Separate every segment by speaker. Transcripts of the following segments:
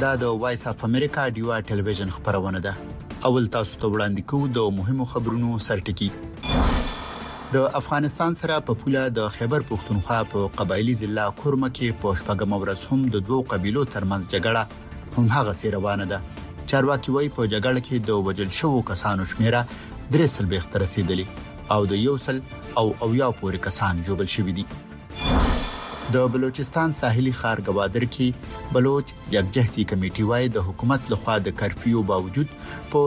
Speaker 1: دا د وایس اف امریکا ډیوا ټلویزیون خبرونه ده. اول تاسو ته وړاندې کوو د مهمو خبرونو سرټکی. د افغانستان سره په پوله د خیبر پښتونخوا په قبایلی ضلع کورمه کې په شپږم ورځ هم د دوو قبیلو ترمنځ جګړه هم هغه سي روانه ده. چارواکي وايي په جګړه کې د وژل شوو کسانو شمیره 300 ته رسیدلی او د یوسل او اویا پورې کسان جوړل شوی دي. د بلوچستان ساحلي ښار گوادر کې بلوچ یکجهتي کمیټي وايي د حکومت لخوا د کرفیو باوجود په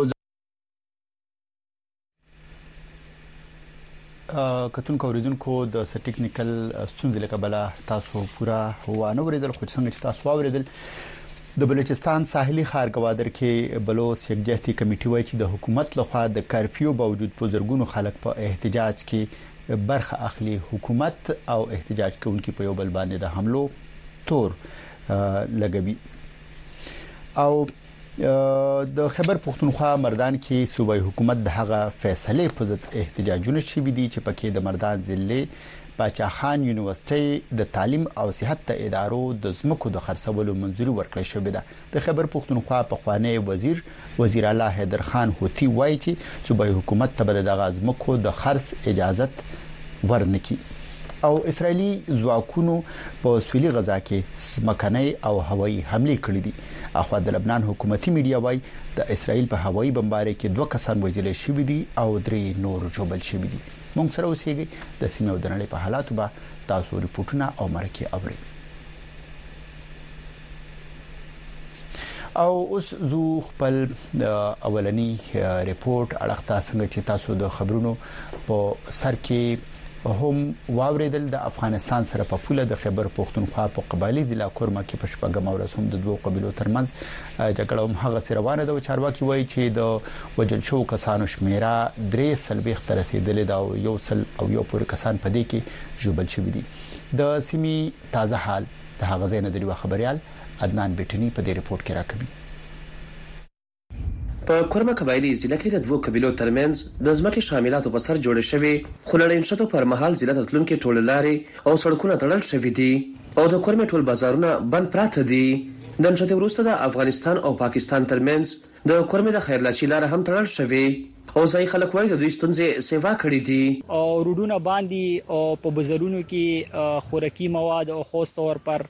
Speaker 1: کتونکو اوریدونکو د ټیکنیکل ستونزې له کبله تاسو پورا وانه ورېدل خو څنګه چې تاسو اوریدل د بلوچستان ساحلي ښار گوادر کې بلوچ یکجهتي کمیټي وايي چې د حکومت لخوا د کرفیو باوجود په زرګونو خلک په احتجاج کې برخه اخلي. حکومت او احتجاج کوونکي په یو بل باندې د حملو تور لګوي. او د خیبر پښتونخوا مردان کې صوبایي حکومت د هغه فیصله په ضد احتجاجونه شوي دي چې پکې د مردان ضلع باچا خان یونیورسيټي د تعلیم او صحت ادارو د زمکو د خرڅولو منځوري ورکړل شوې ده. د خیبر پښتونخوا پخوانی وزیر اعلی حیدر خان هوتی وایي چې صوبایي حکومت ته د غازمکو د خرڅ اجازه ورنکي. او اسرایلی ځواکونو په سویلي غزا کې سمکنۍ او هوایي حمله کړې دي. اخوا د لبنان حکومتي میډیا وايي د اسرایل په هوایي بمبارۍ کې 2 کسان وژل شوي دي او 3 نور جوړل شوي دي. موږ سره اوسېږي د سیمې او د نړۍ په حالاتو به تاسو ریپورتونه او مرکه اورئ. او اوس زو خپل اولنی ریپورت اړخته څنګه چې تاسو د خبرونو په سر کې هم واوریدل. د افغانستان سره په پوله د خیبر پښتونخوا په قبایلی ضلع کورمه کې په شپږم ورځ هم د دوو قبیلو ترمنځ جګړه هم هغه سره روانه ده. چارواکي وایي چې د وژل شوو کسانو شمیره 300 ته رسیدلې ده او یوسل او یو پورې کسان په دې کې جوړل شوي دي. د سیمې تازه حال د هغه ځای نه دی خبريال عدنان بیٹنی په دې ریپورت کې راکوي.
Speaker 2: په کورمه قبایلی ضلع کې د دوو قبیلو ترمنځ د ځمکې شاملاتو په سر جوړ شوی خلړین شتو پر مهال ضلع تلونکو ټول لارې او سړکونه تړل شوي دي او د کورمه ټول بازارونه بند پراته دي. د نشته وروسته د افغانستان او پاکستان ترمنځ د کورمه د خیرلاچی لار هم تړل شوی او ځای خلک وایي د دوی ستونزې سیوا کړې دي.
Speaker 3: او روډونه باندې او په بازارونو کې خوراکي مواد او خاص طور پر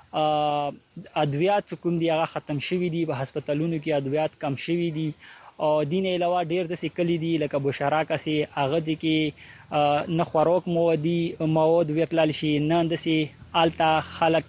Speaker 3: ادویات کوم دی هغه ختم شوی دي. په هسپتالونو کې ادویات کم شوی دي او دین علاوه ډیر د سکلی دي لکه بشراکه سي هغه دي کې نه خوراک مواد ورتلل شي نه اندسي التا خلک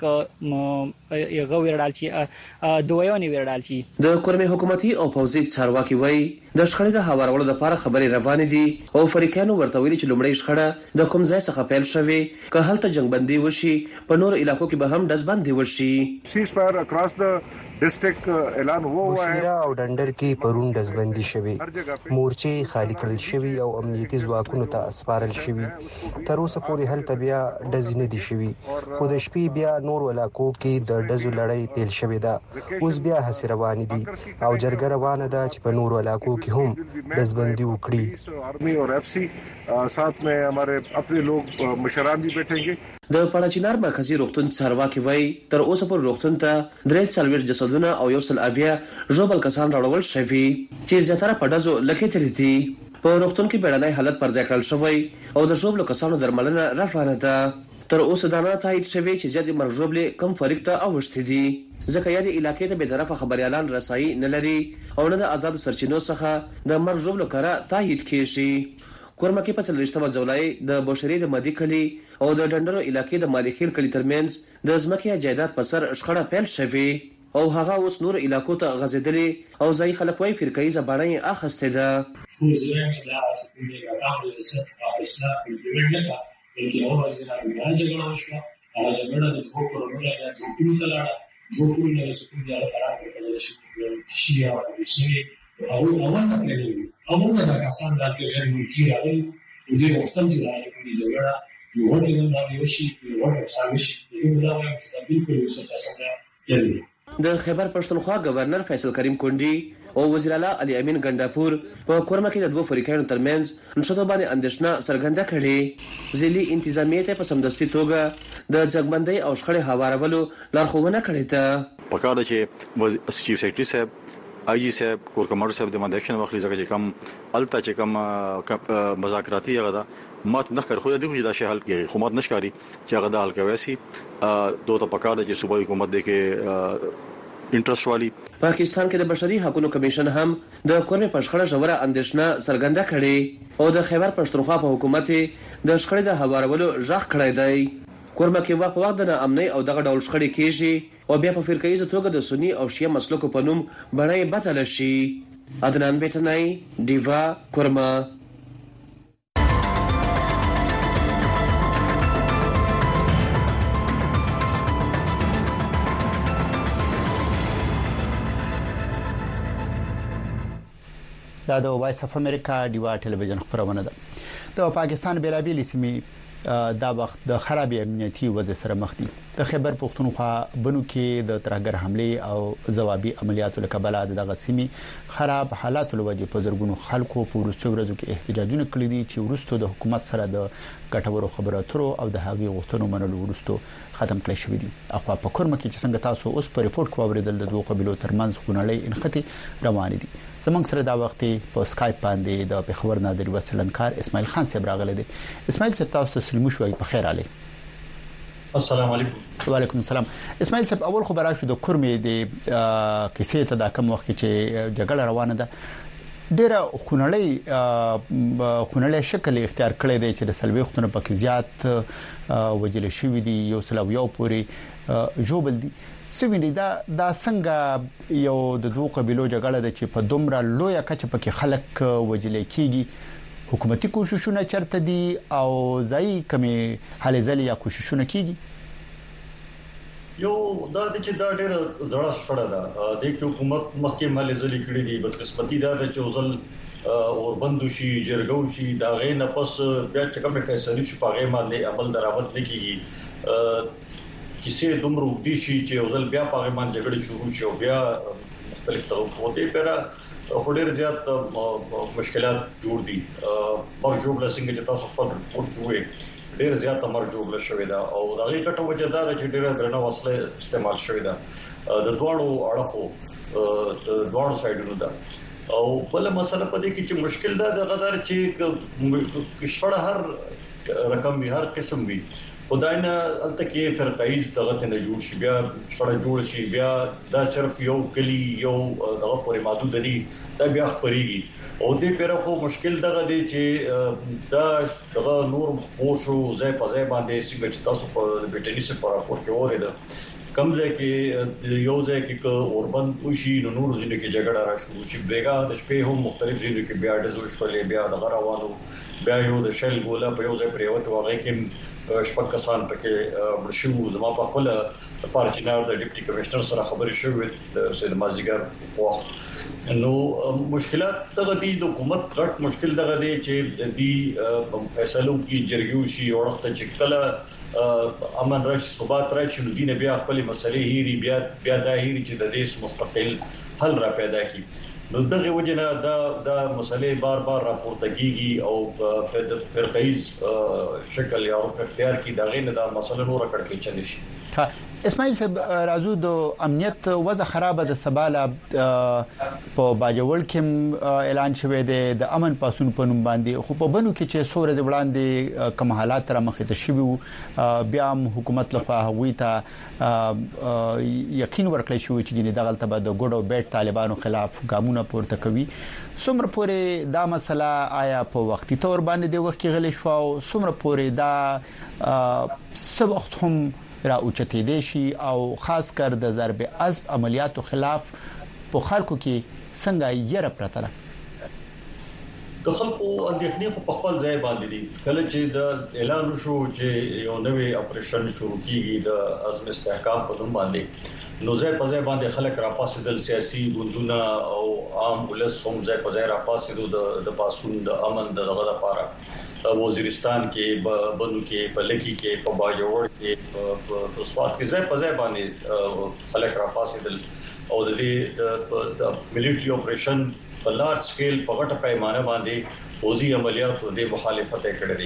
Speaker 3: یو ورډال شي دویونی ورډال شي.
Speaker 2: د کورمه حکومتي او پوځي چارواکي وایي د شخړې د هوارولو لپاره خبري روانې دي او فریقانو ورته ویلي چې لومړی شخړه د کوم ځای څخه پیل شوه که هلته جنگ بندي وشي په نور علاقو کې به هم دزبندي وشي.
Speaker 4: سیز فایر اکراس د ډیسټریکټ اعلان وو
Speaker 5: او ډندر کې پرون دزبندي شوه مورچې خالی کړل شوی او امنیتي ځواکونو ته اسپارل شوی. تر اوسه پورې هلته بیا دزنه دي شوی خو د شپې بیا نور علاقو کې د دزو لړۍ پیل شوې ده. اوس بیا هڅې روانې دي او جرګه روانه ده چې په نور علاقو کې هم دزبندي وکړي.
Speaker 4: آرمی اور اف سی साथ में हमारे अपने लोग مشران भी बैठेंगे.
Speaker 2: د پړاچینار مرکزی روغتون چارواکي وایي تر اوسه پر روغتون ته 43 جسدونه او یوسل اویا ژوبل کسان راوړل شوي چې زیاتره په دزو لکه تر دي. په روغتون کې بیړنۍ حالت پر ځای کړل شوی او د ژوبل کسانو درملنه روانه ده. تر اوسه دا نه تایید شوی چې زیاتې مرجوبلې کم فریق ته اوښتې دي ځکه یادې علاقې ته به طرفه خبريالان رسایي نه لري او نه د آزاد سرچینو څخه د مرجوبلو کړه تایید کیږي. کورمه کې په 30 ځولای د بوشری د مدي کلی او د ډندرو علاقې د مالخیل کلی ترمنځ د ځمکې جایداد په سر شخړه پیل شوه او هغه اوس نور علاقو ته غځېدلې او ځای خلک وايي فرقې زبانه اخسته ده.
Speaker 6: اول نه پېژني اول نه کسان د غیر ملکی راغلي د دې وختم چې راځي په دې جوړه یو هغه نه باندې شي یو هغه سامي شي زموږ دا وایم چې د بالکل یو څه څنګه یلي.
Speaker 2: د خیبر پښتونخوا گورنر فیصل کریم کونډي او وزیر اعلی علي امین ګنداپور په کورمه کې د دوه فریقانو ترمنځ نشته باندې اندېښنه څرګنده کړې. ځلې انتظامیه ته په سمدستي توګه د ځګبندۍ او شخړې هوارولو لارښوونه کړې ده.
Speaker 7: پکاره چې چیف سیکریټری صاحب آی جی صاحب کور کمانډر صاحب د باندې اکشن واخلي ځکه چې کم الته چې کم مذاکراتي غدا مات نه کړ خو د دې د شهل کې خو مات نشکاري چې غدا حل کوي سي دوه ته پکاره چې صوبایي حکومت د کې انټرست والی.
Speaker 2: پاکستان کې د بشري حقوقو کمیشن هم د کورنۍ په شخړه ژوره اندېښنه څرګنده کړې او د خیبر پښتونخوا په حکومت د شخړې د هوارولو ژغ کړی دی. کورما کې وخت د امني او دغه ډول شخړې کېږي او بیا په فرقایي توګه د سنی او شیعه مسلکو په نوم باندې بدل شي. عدنان بیٹنای دیوا کورما.
Speaker 1: دا د وایس اف امریکا دیوا ټلویزیون خبرونه ده. د پاکستان بیلابیل سیمې دا وخت د خراب امنیتي وضع سره مخ دي. د خیبر پښتونخوا بنو کې د ترهګر حمله او ځوابي عملیاتو لکبل د سیمې خراب حالات لوجه په زرګونو خلکو په ورستو ورځو کې احتجاجونه کړي دي چې ورستو د حکومت سره د ګټورو خبرو اترو او د هغې غوښتنو منلو ورستو ختم کړي شوې دي. اخوا په کورمه کې چې څنګه تاسو اوس په ریپورت کې اوریدل د دوه قبيلو ترمنځ خونړۍ انخته روان دي. زمونږ سره دا وخت په اسکایپ باندې د پیښور نادر وسلنکار اسماعیل خان صاحب راغلی دی. اسماعیل صاحب تاسو سلام شوي په خیر علي.
Speaker 8: السلام علیکم.
Speaker 1: وعلیکم السلام. اسماعیل صاحب اول خبره شو د کورمې د کیسې ته د کوم وخت چې جګړه روانه ده ډېر خونړی شکل اختیار کړی دی چې د سلوي وختونو پکې زیات وجل شوی دی یو سلویو پوری جوبل دي سویني دا څنګه یو د دوه قبيلو جګړه ده چې په دومره لوی کچه پکې خلک وجل کیږي حکومتي کوششونه چرته دي او ځای کمی حل ځلې یا کوششونه کیږي.
Speaker 8: یو دا چې دا ډېر زړه شخړه ده د حکومت مخکې مال ځلې کړې دي بدقسمتي دا چې وزل اور بندوشي جرګوشي دا غي نه پس بیا چې کوم فیصله شو پاغه باندې عمل درآمد نه کیږي کیسه دومره وګدي شي چې وزل بیا پاغه باندې جګړه شروع شي او بیا مختلف توقعاتي پیرا خوري زیات مشکلات جوړ دي مرجوب لسنګ چې تاسو خپل رپورت کوی ډیر زیات مرجوب شوی دا او دا غي کټو وجدار چې ډیر درنه وسله استعمال شوی دا د دوړو اړخو د دوړو سایډونو دا او بل مسله پدې کې چې مشکل دا د غدار چې کشړه هر رقم به هر قسم وي خدای نه الته کې فرقایز دغه نه جوړ شي بیا شړه جوړ شي بیا دا صرف یو کلی یو دغه پورې محدود دي دا بیا خبريږي او دې پیره خو مشکل دغه دی چې دا دغه نور مخبوشو ځای په ځای باندې څنګه تاسو په بیټنی سره په راپور کې اوریدل کم ځای کې یو ځای کې اوربن وشي نو نور ځینې کې جګړه راشي شي بیګا د شپې هم مختلف ځینې کې بیا د زوښلې بیا د غراوانو بیا یو د شل ګولا په یو ځای پریوت واغې کې شپږ کسان پکې مرشو زما په خپل پارچینار د ډیپټي کمشنر سره خبرې شوې د سید مازیګر په نو مشکلات دغه دي د حکومت غټ مشکل دغه دي چې د دې فیصلو کې جرګیو شي او وخت چې کله امن راشي ثبات راشي نو دینه بیا خپل مسلې هېري بیا د هېري چې د دې مستقل حل را پیدا کی نو دغه وجنه دا مسلې بار بار راپورته کیږي او فرقایز شکل یا اختیار کی دغه نه دا مسله نور کړکې چلی شي.
Speaker 1: اسماعیل صاحب راځو د امنیت وضع خراب د سباله په باجوړ کې اعلان شوی دی د امن پاسون په نوم باندې خو په بنو کې چې سورې د وړاندې کوم حالات را مخې ته شوي بیا حکومت لخوا هغوی ته یقین ورکړی شو چې دغه تبه د ګډو بیت طالبانو خلاف ګامونه پورته کوي څومره پورې دا مسله آیا په وختي تور باندې د وخت کې غلې شو او څومره پورې دا څه وخت هم را اوچتې دي شي او خاص کر د ضرب عصب عملیاتو خلاف په خلکو کې څنګه یې راپرتله
Speaker 8: د خلکو اندېښنې په خپل ځای باندې دي کله چې د اعلان شو چې یو نوې اپریشن شروع کیږي د عزم استحکام په نوم باندې نو ځای په ځای باندې خلک راپاسېدل سیاسي ګوندونه او عام ولس هم ځای په ځای راپاسېدل د پاسون د امن دغه لپاره وزیرستان کې بنو کې په لکی کې په باجوړ کې په سوات کې ځای په ځای باندې خلک راپاسېدل او د دې د مليټري اپریشن په لارج سکیل په غټه پیمانه باندې فوزي عملیاتو د مخالفت کړې دي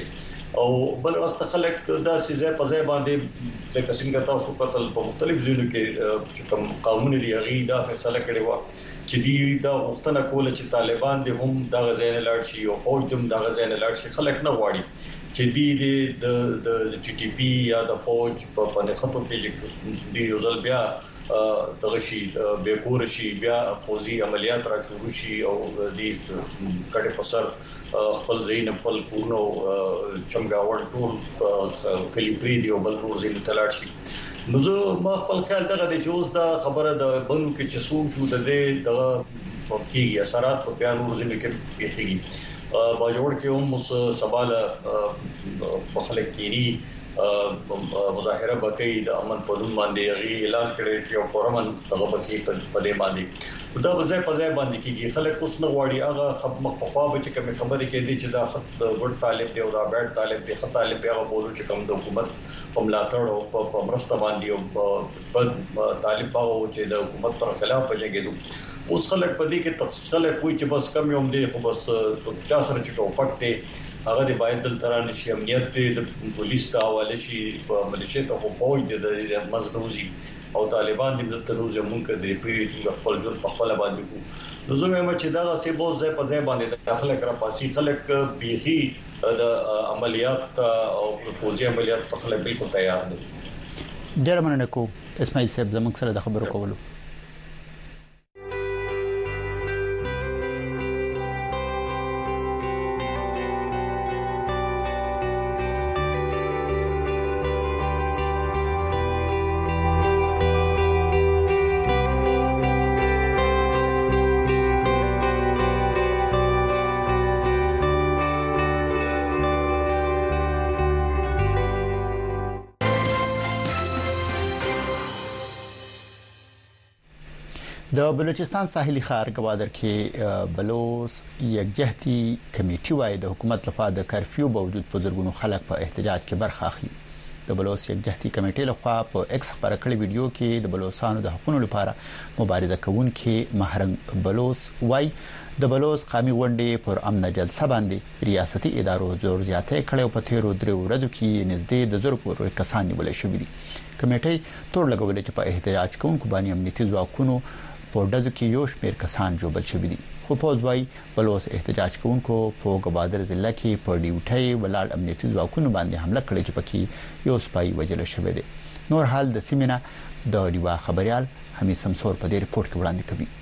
Speaker 8: او بل وخت خلک دا سيزه په ځای باندې د څنګه تاسو قتل په مختلف ځایونو کې چې کوم قومونه دی هغه دا فیصله کړې و چې دی دا وختونه کوله چې طالبان دې هم دا غزا نه لاړ شي او فوج دې دا غزا نه لاړ شي خلک نه غواړي چې دی د جی ټي پی یا د فوج په پنځه کې دی یو ځل بیا دغه شي به کور شي بیا فوزي عملیات را شروع شي او د کډه په سر خپل زین خپل کورنو چمګاوړ ټول کلی پری دی او بل نور زین تلاړ شي نو زه ما خپل خیال دغه د جوز دا خبره د بنو کې چسو شو د دغه کیږي اثرات په بیان نور زین کې پیږي باجوړ کې هم سواله په خلک کې مظاهره بکې د امن په نوم باندې غي اعلان کړی چې او فورمن هغه بکې په دې باندې دا وځي په ځای باندې کېږي خلک اوس نه غواړي هغه خدمت په خوا به چې کوم خبرې کې دي چې دا خط ګډ طالب دی او دا بیت طالب دی خط طالب هغه بولو چې کوم د حکومت په ملاتړ او په مرسته باندې او طالب هغه چې د حکومت پر خلاف پېږي اوس خلک په دې کې تفصیل خلک کوئی چې بس کم یوم دی خو بس 50 سره چې ټوپک دی هغه د باید دل ترانه شي امنیت د پولیس ته حواله شي په ملیشیا ته فوج د مزدوزي او طالبان د دل تروزه مونږ د پیری چې خپل ژوند په خپل باندې کو نو زه وایم چې دا څه بوز ځای په ځای باندې داخله کړه پاسي خلک بيخي د عملیات او فوجي عملیات ته خلک بالکل تیار دي
Speaker 1: ډېر مننه کو اسماعیل صاحب زموږ سره د خبرو کولو د بلوچستان ساحلي ښار ګوادر کې بلوچ یکجهتي کمیټي وايي د حکومت لخوا د کرفیو باوجود په زرګونو خلک په احتجاج کې برخه اخلي د بلوچ یکجهتي کمیټې لخوا په ایکس خبر کړي ویډیو کې د بلوچستانو د حقوقو لپاره مبارزه کوونکي مهرنګ بلوچ وايي د بلوچ قومي غونډې پر امن جلسه باندې ریاستي ادارو زور زیاتې کړي او په تیرو درې ورځو کې نږدې د زر پورې کسان نیول شوي دي کمیټې تور لګولې چې په احتجاج کوونکو باندې امنیتي ځواکونو په ډزو کې یو شمېر کسان جوړل شوي دي خو پوز وايي بلوچ احتجاج کوونکو په ګوادر ضلع کې په ډیوټي ولال امنیتي ځواکونو باندې حمله کړې چې پکې یو سپای وژل شوی دی نور حال د سیمینه د ډیوا خبريال حمید سمسور په دې ریپورت کې وړاندې کوي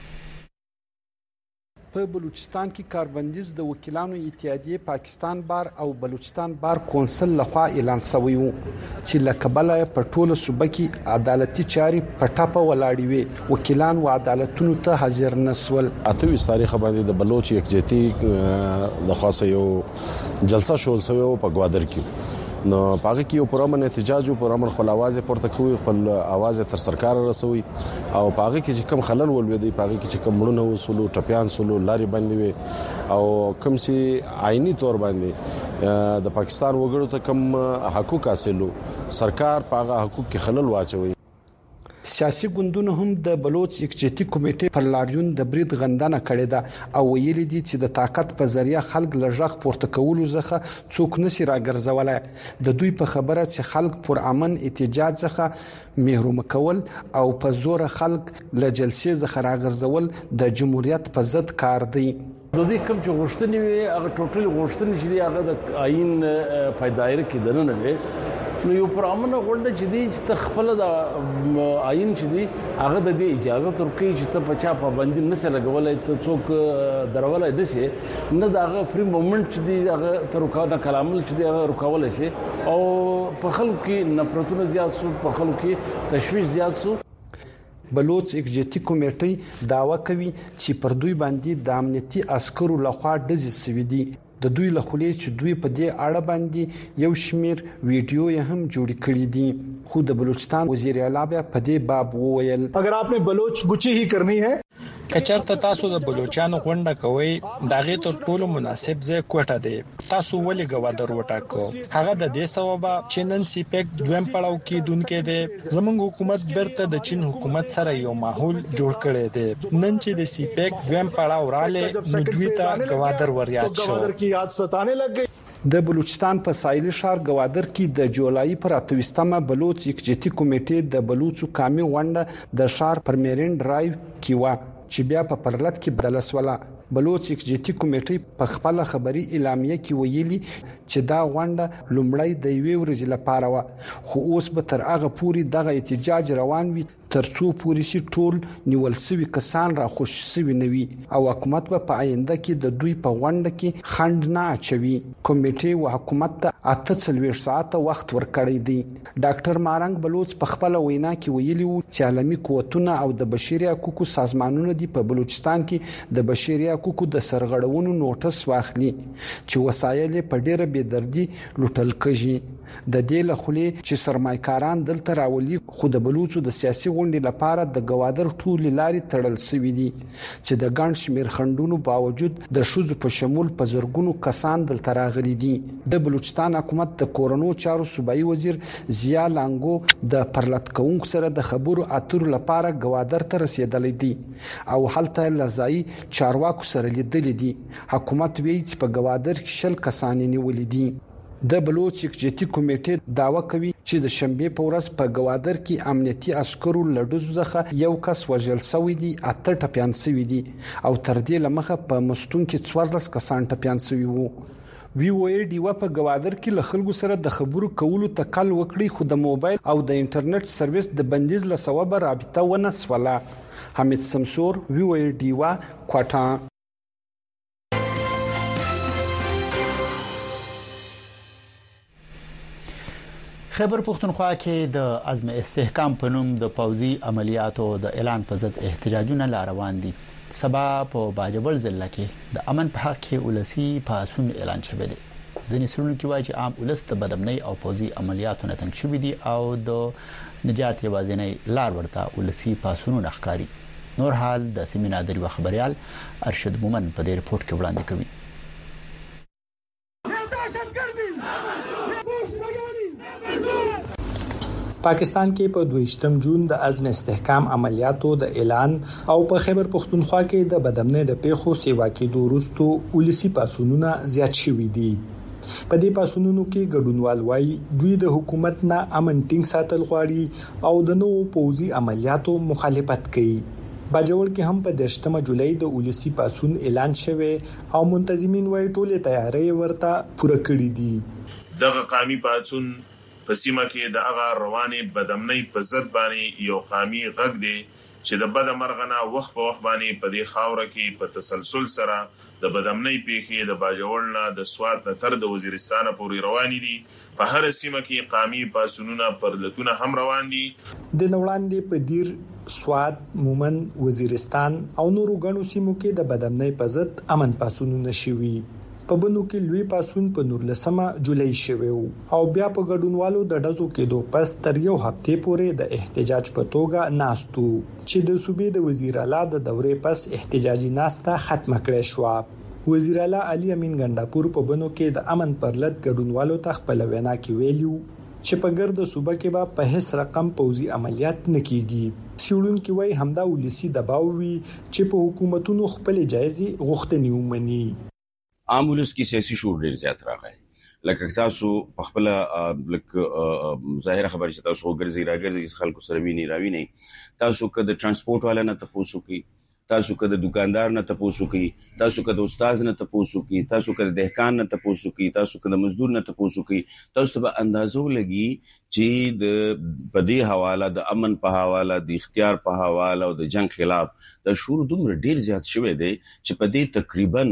Speaker 9: په بلوچستان کې کاربندیز د وکیلانو اتحادیه پاکستان بار او بلوچستان بار کونسل لخوا اعلان شوی و چې لکبل په ټوله صوبه کې عدالتي چاري پټاپه ولاړې وي وکیلان و عدالتونو ته حاضر نسول
Speaker 10: اته تاریخ باندې د بلوچ یکجهتي د خاصه یو جلسه شول شوی په ګوادر کې نو پاره کې یو پرامن احتجاج او پرامن خپل आवाज پورته کوي خپل आवाज تر سرکار رسوي او پاره کې چې کم خلل ولوي پاره کې چې کم مړونه وسلو ټپيان سلو لاري باندې وي او کوم سي آئینی تور باندې د پاکستان وګړو ته کم حقوق حاصلو سرکار پاغه حقوق کې خلل واچوي
Speaker 9: سیاسي ګوندونه هم د بلوچ یکجهتي کمیټې پر لاریون د برید غندنه کړې ده او ویلي دي چې د طاقت په ذریعہ خلک لږغ پورته کولو ځخه څوک نشي راګرځولای د دوی په خبره چې خلک پر امن احتجاج ځخه محروم کول او په زور خلک له جلسې ځخه راګرځول د جمهوریت په ضد کار دی
Speaker 11: د دې کوم چې غوښتنې وي هغه ټوټل غوښتنې چې هغه د آئین پایدایر کې دننه وي نو یو پرامنه غونډه چې دی چې تخپل د آئین چې دی هغه د دې اجازه ترکي چې ته پچا پابندي نه سره لګولای ته څوک درولای دسي نه دغه فری مومنت چې دی هغه تر وکړه کلامل چې دی هغه رکولای شي او په خلکو کې نفرتونه زیات شو په خلکو کې تشویش زیات شو
Speaker 9: بلوچ یکجهتي کمیټې داوا کوي چې پر دوی باندې د امنیتي عسکرو لخوا ډزې شوې دي د دوی له خولې چې دوی په دې اړه باندې یو شمیر ویډیو یې هم جوړ کړی دي خو د بلوچستان وزیر اعلی په دې باب وویل
Speaker 12: اگر آپ نے بلوچ بچی ہی کرنی ہے
Speaker 13: کچرته تاسو د بلوچستان غونډه کوي داغه ته ټولو مناسب ځای کوټه دی تاسو ولې ګوادر وټاکو هغه د دې سبب چې نن سیپیک دویم پړاو کې دونکو دی زموږ حکومت برته د چین حکومت سره یو ماحول جوړ کړی دی نن چې د سیپیک دویم پړاو رااله نو دوی ته ګوادر وریاد شو
Speaker 12: ګوادر کی یاد ستانه لګ گئی
Speaker 9: د بلوچستان په سایلي ښار ګوادر کې د جولای پر 28مه بلوچ یکجهتي کمیټې د بلوچو قومي غونډه د ښار پر میرین ډرایو کې و چې بیا په پرلط کې بدل شوه. بلوچ یکجهتي کمیټې په خپل خبري اعلامیه کې ویلي چې دا غونډه لومړی د یوې ورځې لپاره و، خو اوس به تر هغه پورې دغه احتجاج روان وي ترڅو پورې شي ټول نیول شوي کسان راخوش شوي نه وي او حکومت به په آینده کې د دوی په غونډه کې خنډ نه اچوي. کمیټې او حکومت ته 48 ساعته وخت ورکړی دی. ډاکټر مارنګ بلوچ په خپل وینا کې ویلي وو چې عالمي قوتونه او د بشري حقوقو سازمانونه دی په بلوچستان کې د بشري حقوقو د سرغړونو نوټس واخلي چې وسایل په ډیره بې دردي لوټل کېږي. د دې لخوا چې سرمایکاران دلته راولي خو د بلوچو د سیاسي غونډې لپاره د ګوادر ټولې لارې تړل شوې دي چې د ګڼ شمېر خنډونو باوجود د ښځو په شمول په زرګونو کسان دلته راغلي دي. د بلوچستان حکومت د کورونو چارو صوبایي وزیر ضیا لانګو د پرلط کوونکو سره د خبرو اترو لپاره ګوادر ته رسیدلی دی او هلته لزایي چارواکو سره لیدلي دي. حکومت وایي چې په ګوادر کې 10 کسان نیولي دي. د بلوچ یکجهتي کمیټې دعوه کوي چې د شنبې په ورځ په ګوادر کې امنیتي عسکرو له ډزو څخه یو کس وژل شوی دی، 8 ټپیان شوي دي او تر دې لمخه په مستون کې 14 کسان ټپیان شوي وو. وی وی ډیوا په ګوادر کې له خلکو سره د خبرو کولو تکل وکړي خو د موبایل او د انټرنیټ سرویس د بندیز له سببه رابطه ونه شوله. حمید سمسور، وی وی ډیوا، کوټا.
Speaker 1: خیبر پختونخوا کې د عزم استحکام په نوم د پوځي عملیاتو د اعلان په ضد احتجاجونه لا روان دي. سبا په باجوړ ضلع کې د امن په حق کې ولسی پاسون اعلان شوی دی. ځینې څېړونکي وایي چې عام ولس د بدامنۍ او پوځي عملیاتو نه تنګ شوي دي او د نجات یوازینۍ لار ورته ولسی پاسونونه ښکاري. نور حال د سیمې نادری و خبريال ارشد مومن په دې رپورت کې وړاندې کوي.
Speaker 13: پاکستان کې په 28 جون د عزم استحکام عملیاتو د اعلان او په خیبر پختونخوا کې د بدامنۍ د پیښو سیوا کې دوروستو ولسی پاسونونه زیات شوي دي. په دې پاسونونو کې ګډونوال وایي دوی د حکومت نه امن ټینګ ساتل غواړي او د نوو پوځي عملیاتو مخالفت کوي. باجوړ کې هم په 10 جولای د ولسی پاسون اعلان شوه او منتظمین وایي ټولې تیاری ورته پوره کړې دي.
Speaker 14: دغه قومي پاسون په سیمه کې د هغه رواني بدامنۍ په ضد باندې یو قومي غږ دی چې د بد مرغنه وخت په وخت باندې په دې خاوره کې په تسلسل سره د بدامنۍ پیښې د باجوړ نه د سوات نه تر د وزیرستان پورې روان دي. په هر سیمه کې قومي پاسونونه پرلتونه هم روان دي.
Speaker 13: د نوړاندې په دیر، سوات، مومن، وزیرستان او نورو غنو سیمو کې د بدامنۍ په ضد امن پاسونونه شوي. په بنو کې لوی پاسون په 19 جولای شوی او بیا په ګډونوالو د ډزو کې دوه پس تر یو هفته پورې د احتجاج په توګه ناستو چې د صوبې د وزیر اعلی د دورې پس احتجاجي ناسته ختمه کړې شو. وزیر اعلی علي امین ګنداپور په بنو کې د امن پرلط ګډونوالو ته خپل وینا کې ویلو چې په ګرد صوبه کې به په هیڅ رقم پوځي عملیات نه کیږي. سیړونکو وایي همدا ولسی دباو وي چې په حکومتونو خپل جایزي غوښتنې ومني.
Speaker 15: عامولس کې سیاسي شور ډیر زیات راغی. لکه تاسو په خپل لک ظاهر خبرې چې تاسو ګرځي خلکو سره ویني راویني، تاسو کده ترانسپورت والا نه تاسو کوي، تاسو کده دکاندار نه تاسو کوي، تاسو کده استاد نه تاسو کوي، تاسو کده دهقان نه تاسو کوي، تاسو کده مزدور نه تاسو کوي. تاسو ته اندازو لګي چې د بدی حواله د امن په حواله د اختیار په حواله او د جنگ خلاف د شور دومره ډیر زیات شوی دی چې په دې تقریبا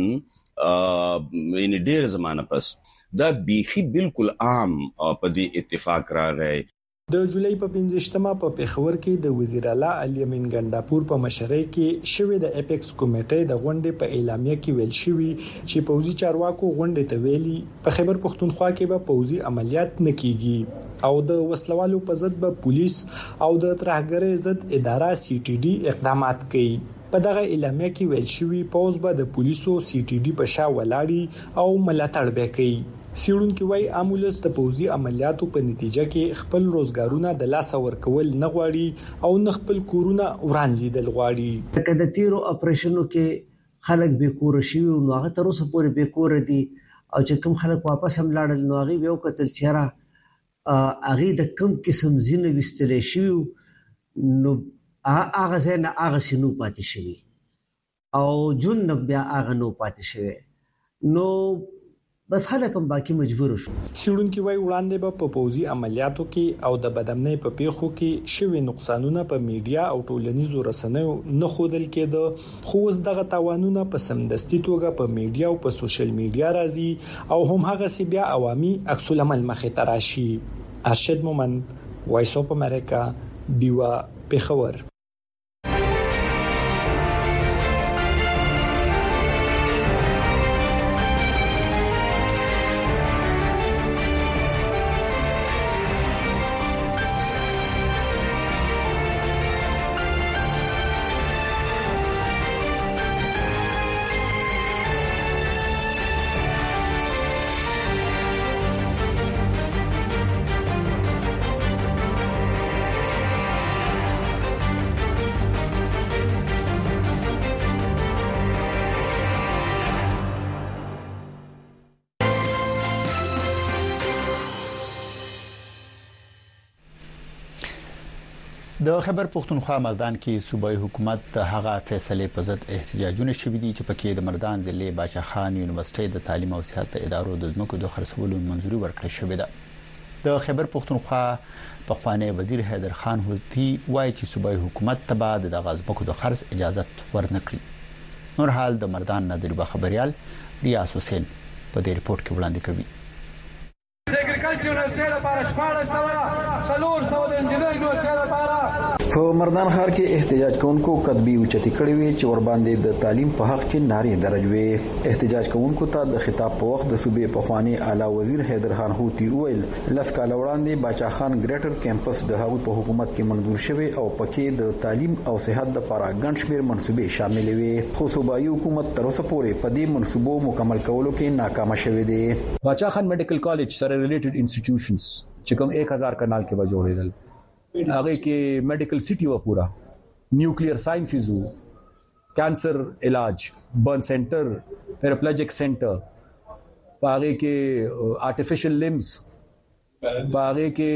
Speaker 15: ان ډیر زمانه پس دا بیخي بالکل عام په دې اتفاق راغی.
Speaker 13: د جولای په 15مه په پیښور کې د وزیر اعلی علي امین ګنداپور په مشرۍ کې شوې د اپیکس کمیټې د غونډې په اعلامیه کې ویل شوی چې پوځي چارواکو غونډې ته ویلي په خیبر پختونخوا کې به پوځي عملیات نه کیږي او د وسلوالو په ضد به پولیس او د ترهګرۍ ضد اداره CTD اقدامات کوي. په دغه اعلامیه کې ویل شوی پوز به د پولیسو CTD په شا ولاړی او ملاتړ به کوي. سیړونکو وایي امولس د پوځي عملیاتو په نتیجه کې خپل روزګارونه د لاس ورکول نه غواړي او نه خپل کورونه وران لیدل غواړي.
Speaker 16: کله د تیرو اپریشنو کې خلک به کور شي او هغه تر اوسه پورې به کور دي او چې کوم خلک واپس هم لاړل نو هغه یو قتل چیرې هغه د کوم قسم زینه وستلې شو نو هغه زنه هغه سينو پاتې شوی او جون بیا هغه نو پاتې شوی نو بس خلک هم باقي مجبور شو.
Speaker 13: سیړونکو وای وړاندې په پوزي عملیاتو کې او د بدامنۍ په پیښو کې شوی نقصانونه په میډیا او ټولنیزو رسنیو نه خودل کېده خو اوس دغه تاوانونه په سمدستي توګه په میډیا او په سوشل میډیا راځي او هم هغه سی بیا عوامي عکس العمل مخې ته راشي. ارشد مومند، وایس اف امریکا، دیوا، پیښور.
Speaker 1: د خیبر پختونخوا مردان کې صوبایي حکومت هغه فیصله په ضد احتجاجونه شوې دي چې پکې د مردان ضلع باچا خان یونیورسيټي د تعلیم او صحت ادارو د ځمکو د خرڅولو منځوري ورکړې شوې ده. د خیبر پختونخوا پخوانی وزیر حیدر خان هوتی وایي چې صوبایي حکومت ته بعد د ځمکو د خرڅ اجازه ورنکړي. نور حال د مردان نادر خبريال ریاض حسین په دې ریپورت کې وړاندې کوي.
Speaker 17: د اګریکلچر یونیورسيټي لپاره 1400 د انجینرینګ یونیورسيټي لپاره
Speaker 18: په مردان ښار کې احتجاج کوونکو کتبي اوچتي کړې وي چې ور باندې د تعلیم په حق کې نارې درجوي. احتجاج کوونکو ته د خطاب په وخت د صوبې پخوانی اعلی وزیر حیدر خان هوتی ویل لس کال وړاندې باچا خان ګریټر کیمپس د هغوی په حکومت کې منظور شوی او پکې د تعلیم او صحت لپاره ګڼ شمېر منصوبې شامل وي خو صوبایي حکومت تر اوسه پورې په دې منصوبو مکمل کولو کې ناکام شوی دی.
Speaker 19: باچا خان میډیکل کالج سره ریلیټډ انسټیټیوشنز چې کوم 1000 کنال کې و جوړېدل هغه کې میډیکل سټي و پورا نیوکلیر ساينسز وو کانسر علاج برن سنټر پیراپلیجیک سنټر هغه کې آرټیفیشل لمز هغه کې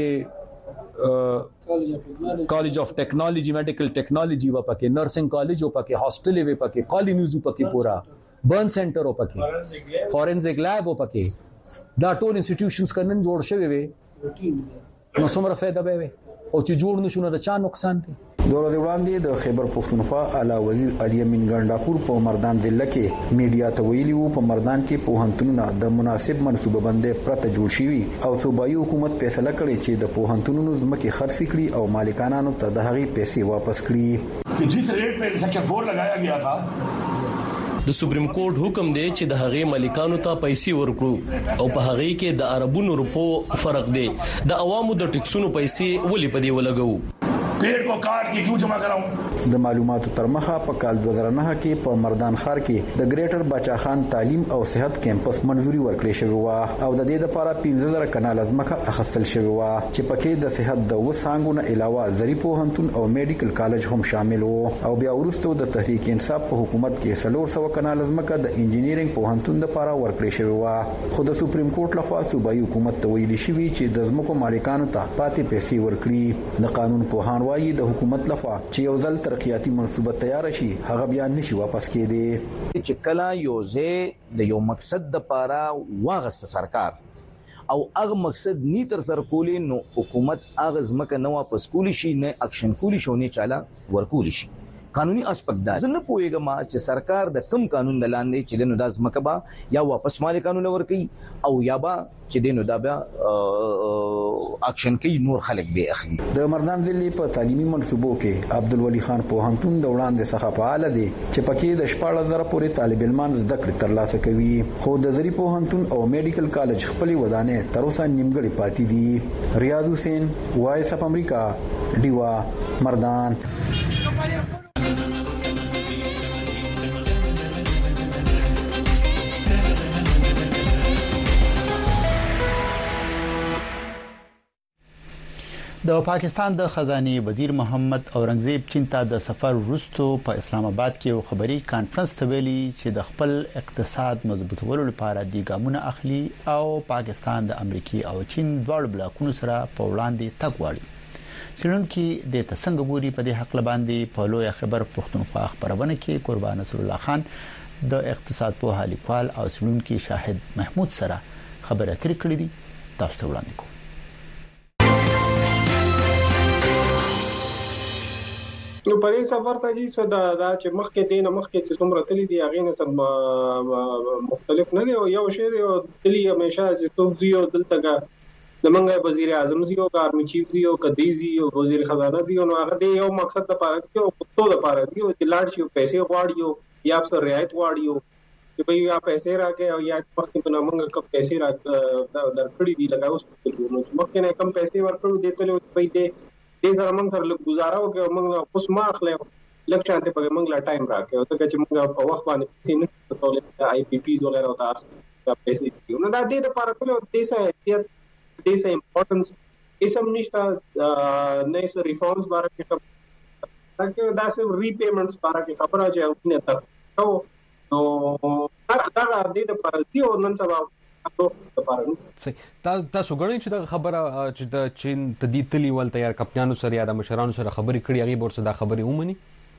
Speaker 19: کالج اف ټیکنالوژي میډیکل ټیکنالوژي و پکې نرسنګ کالج و پکې هاستل و پکې کالینیز و پکې پورا برن سنټر و پکې فورنزیک لیب و پکې دا ټول انسټیټیوشنز کنن جوړ شوی وي نو څومره فائدہ به وي او چې جوړ نشونه د چا نقصان دی.
Speaker 18: دوره دی وړاندې د خیبر پختونخوا اعلی وزیر علي امین ګنداپور په مردان ضلع کې میډیا ته ویلي وو په مردان کې پوهنتونونه د مناسب منصوبه بندۍ پرته جوړ شوي او صوبایي حکومت فیصله کړې چې د پوهنتونونو ځمکې خرڅ کړي او مالکانانو ته د هغې پیسې واپس کړي.
Speaker 20: कि जिस रेट पे सेक्टर 4 लगाया गया था
Speaker 21: د سپریم کورټ حکم دی چې د هغې مالکانو ته پیسې ورکړو او په هغې کې د عربونو روپو فرق دی د عوامو د ټیکسونو پیسې ولې په دې ولګو
Speaker 20: पेड़ को काट के क्यों जमा कराऊं.
Speaker 18: د معلوماتو تر مخه په کال 2009 کې په مردان ښار کې د ګریټر باچا خان تعلیم او صحت کیمپس منځوري ورکړې شوی و او د دې لپاره 15000 کنال ځمکه اخیستل شوی و چې پکې د صحت د وسانګونو علاوه زری پوهنتون او میډیکل کالج هم شامل وو او بیا وروسته د تحریک انصاف په حکومت کې 300 کنال ځمکه د انجینیرینګ پوهنتون لپاره ورکړې شوی و خو د سپریم کورټ لخوا صوبایي حکومت ته ویلي شوی چې د ځمکو مالکانو ته پاتې پیسې ورکړي. د قانون پوهان وايي د حکومت لخوا چې یو ځل ترقیاتي منصوبه تیار شي هغه بیا نشي واپس کېدی.
Speaker 22: چې کله یو ځای د یو مقصد د پاره واغست سرکار او هغه مقصد نی تر سر کولی نو حکومت هغه ځمکه نه واپس کولی شي نه اکشن کولی شي نه چاله ورکولی شي. قانوني اسپیکټ دا نه پوهیږم چې سرکار د کم قانون د لاندې چې نو د ځمکه با یا واپس مالکانو لور کوي او یا با چې دینو دا بیا اکشن کوي نور خلک به اخلي.
Speaker 18: د مردان ضلع په تعلیمي منصوبو کې عبدالولي خان پوهنتون د وړاندې څخه فعال دی چې پکې د 14000 پورې طالب علمان زده کړې ترلاسه کوي خو د زری پوهنتون او میډیکل کالج خپلې ودانې تر اوسه نیمګړې پاتې دي. ریاض حسین، وایس اف امریکا، دیوا، مردان.
Speaker 1: د پاکستان د خزانه وزیر محمد اورنګزیب چین ته د سفر وروسته په اسلام آباد کې خبري کانفرنس ته ویلي چې د خپل اقتصاد مضبوطولو لپاره د ګامونه اخلي او پاکستان د امریکای او چین دواړو بلاکونو سره په وړاندې تګ غواړي. سلونکي د تسنګ ګوري په دې حق لباندې په لوی خبر پښتونخوا خبرونه کې قربان نصر الله خان د اقتصاد په حالیکوال او سلونکي شاهد محمود سره خبرې اترې کړې دي. تاسو ته وړاندې کوم.
Speaker 3: نو په دې سفر ته چې صدا دا چې مخکې دینه مخکې چې څومره تللی دی هغه نه مختلف نه دی او یو شی دی او تللی همیشه چې څوک دی او دلته لمنګ وزیر اعظم دی او آرمی چیف دی او کدیزي او وزیر خزانه دی نو هغه دی یو مقصد د پاره دی او پټو د پاره دی او د لاړ شي پیسې غواړي یا افسر رعایت غواړي چې په یا پیسې راکې او یا مخکې په نامنګ کم پیسې درکړي دي لګاوس نو مخکې نه کم پیسې ورکړو دي ته په دې دې سره موږ سره گزاره وکړو موږ اوس ما اخلو لکه شانته په موږ لا ټایم راکې او ته چې موږ په وخت باندې پیسې نه کولې آی پی پی وغیرہ او تاسو پیسې دي نو دا دې د پاره ته دې سه امپورټنس اسم نشته نه سه ریفارمز باره کې تاکي دا سه ریپیمنټس باره کې خبره چې نه تا نو دا دې د پاره دی او نن سبا
Speaker 5: تاسو غواړئ چې دا خبره چې د چین تدې تلی ول تیار کپتانو سره یا د مشرانو سره خبرې کړې هغه ورسره دا خبرې ومني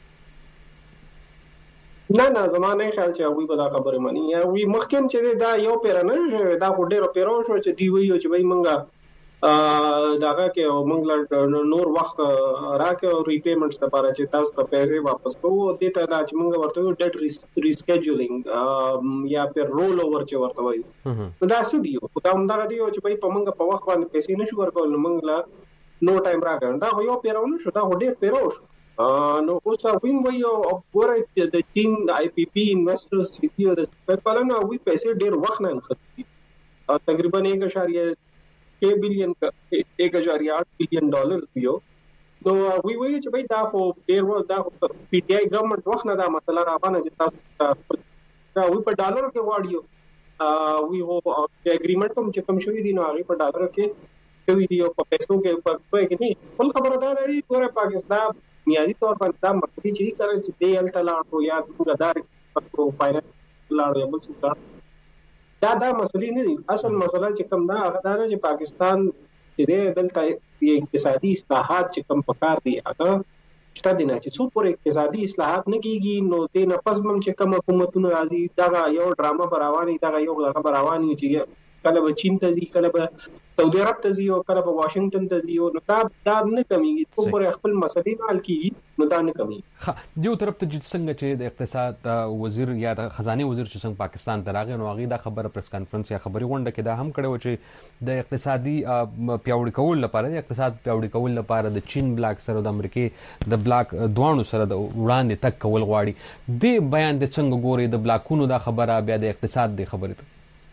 Speaker 3: نه زمانه خیال چې هغه به دا خبره مانی یا وی مخکې چې دا یو پیر نه دا ډېر پیرو شو چې دی ویو چې بای منګه داګه کې منګل نور وخت راکې او ریپیمنټس لپاره چې تاسو ته پیسې واپس کوو د ته دا چې منګه ورته ډیټ ریسکیډولینګ یا پر رول اوور چې ورته وایي دا څه دی او دا هم دا دی چې بای په منګه په وخت باندې پیسې نشو ورکول منګل نو ټایم راغی دا یو پیرو شو دا ډېر پیرو شو نو اوس وین ویو ورته د چین آی پی پی انویسټرز چې د سپیکولنو وی پیسې ډېر وخت نه خرڅي تقریبا 1.6 بلین 1.8 بلین ډالر دیو نو وی چې بای دا خو ډېر دا پی ټی آی ګورنمنت وخت نه دا مسله را باندې چې تاسو دا وی په ډالر کې واړیو وی هو اګریمنټ هم چې کوم شوی دی نو هغه په ډالر کې کوي دی او په پیسو کې په کې نه بل خبردار دی ګوره پاکستان بنیادی طور پر دا مرکزی چیز کرے چې دی ال تلاړو یا دغدار پرو فائنانس لاړو یا بل څه دا مسلې نه دي اصل مسله چې کوم دا هغه دا چې پاکستان چې دلته اقتصادي اصلاحات چې کوم پکار دي هغه شته دي نه چې څو پر اقتصادي اصلاحات نه کیږي نو دې نه پس هم چې کوم حکومتونه راځي دا یو ډراما براوانی دا یو براوانی چې کله به چین ته ځي کله به سعودي عرب ته ځي او کله به واشنگټن ته ځي نو دا نه کمیږي څو پر خپل مسلې حل کیږي نو دا نه کمیږي
Speaker 5: دیو طرف ته څنګه چې د اقتصاد وزیر یا د خزانه وزیر چې څنګه پاکستان ته راغی نو هغه دا خبره پریس کانفرنس یا خبري غونډه کې دا هم کړو چې د اقتصادي پیاوړی کول لپاره د اقتصاد پیاوړی کول لپاره د چین بلاک سره د امریکای د بلاک دوانو سره د وړاندې تک کول غواړي د بیان د څنګه ګوري د بلاکونو دا خبره بیا د اقتصاد د خبره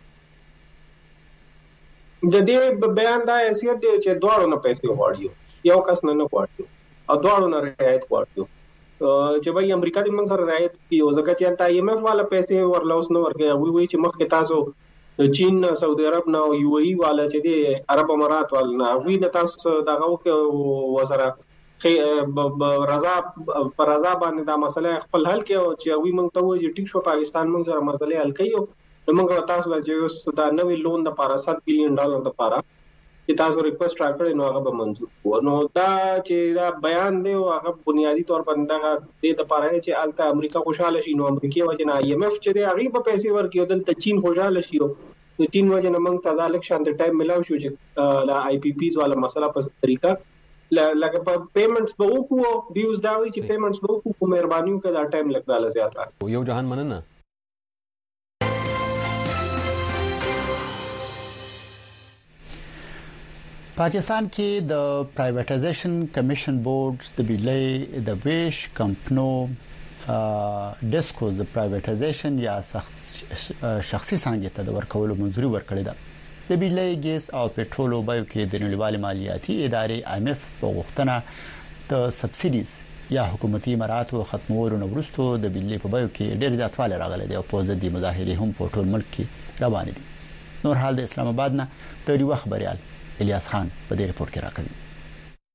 Speaker 3: د دې بیان دا حیثیت دی چې دواړو نه پیسې غواړي یو کس نه غواړي او دواړو نه رعایت غواړي چې بای امریکا د موږ سره رعایت کوي او ځکه چې الته ایم ایف والا پیسې ورلوس نه ورګي وی چې مخکې تاسو چین سعودي عرب نه او یو ای والا چې دی عرب امارات والا نه وی نه تاسو دغه وسره رضا باندې دا مسله خپل حل کې او چې وی موږ ته وایي چې ټیک شو پاکستان موږ سره مسله حل کوي موږ تاسو له چې دا نوې لون د لپاره $7 بلین د لپاره چې تاسو ریکوست راکړئ نو هغه به منظور وو نو دا چې دا بیان دی او هغه بنیادی طور پر دا د لپاره چې الته امریکا خوشاله شي نو امریکای وجنه آی ایم ایف چې دی هغه په پیسې ورکړي دلته چین خوشاله شي نو چین وجنه موږ ته ځکه شانت ټایم ملاو شو چې لا آی پی پیز والا مسله په طریقه لکه په پیمنټس به وکړو دیوز دا وی چې پیمنټس به وکړو مهرباني وکړه دا ټایم لګاله زیاته
Speaker 5: یو جهان مننه
Speaker 1: پاکستان کې د پرایویټایزیشن کمیشن بورډ د بیلې د ویش کمپنو ډیسکو د پرایویټایزیشن یا شخصي څنګه ته د ورکولو منځوري ورکړې ده د بیلې ګیس او پټرول بیو کې د نړیوال مالیاتي ادارې ایم ایف په غوښتنه د سبسایډیز یا حکومتي مراتو ختمولو وروسته د بیلې په بیو کې ډېر زیاتوالی راغلی دی او په ضد مظاهرې هم په ټول ملک کې روان دي نور حال د اسلام آباد نه د ډیوه خبريال الیاس خان په دې رپورت کې راکړي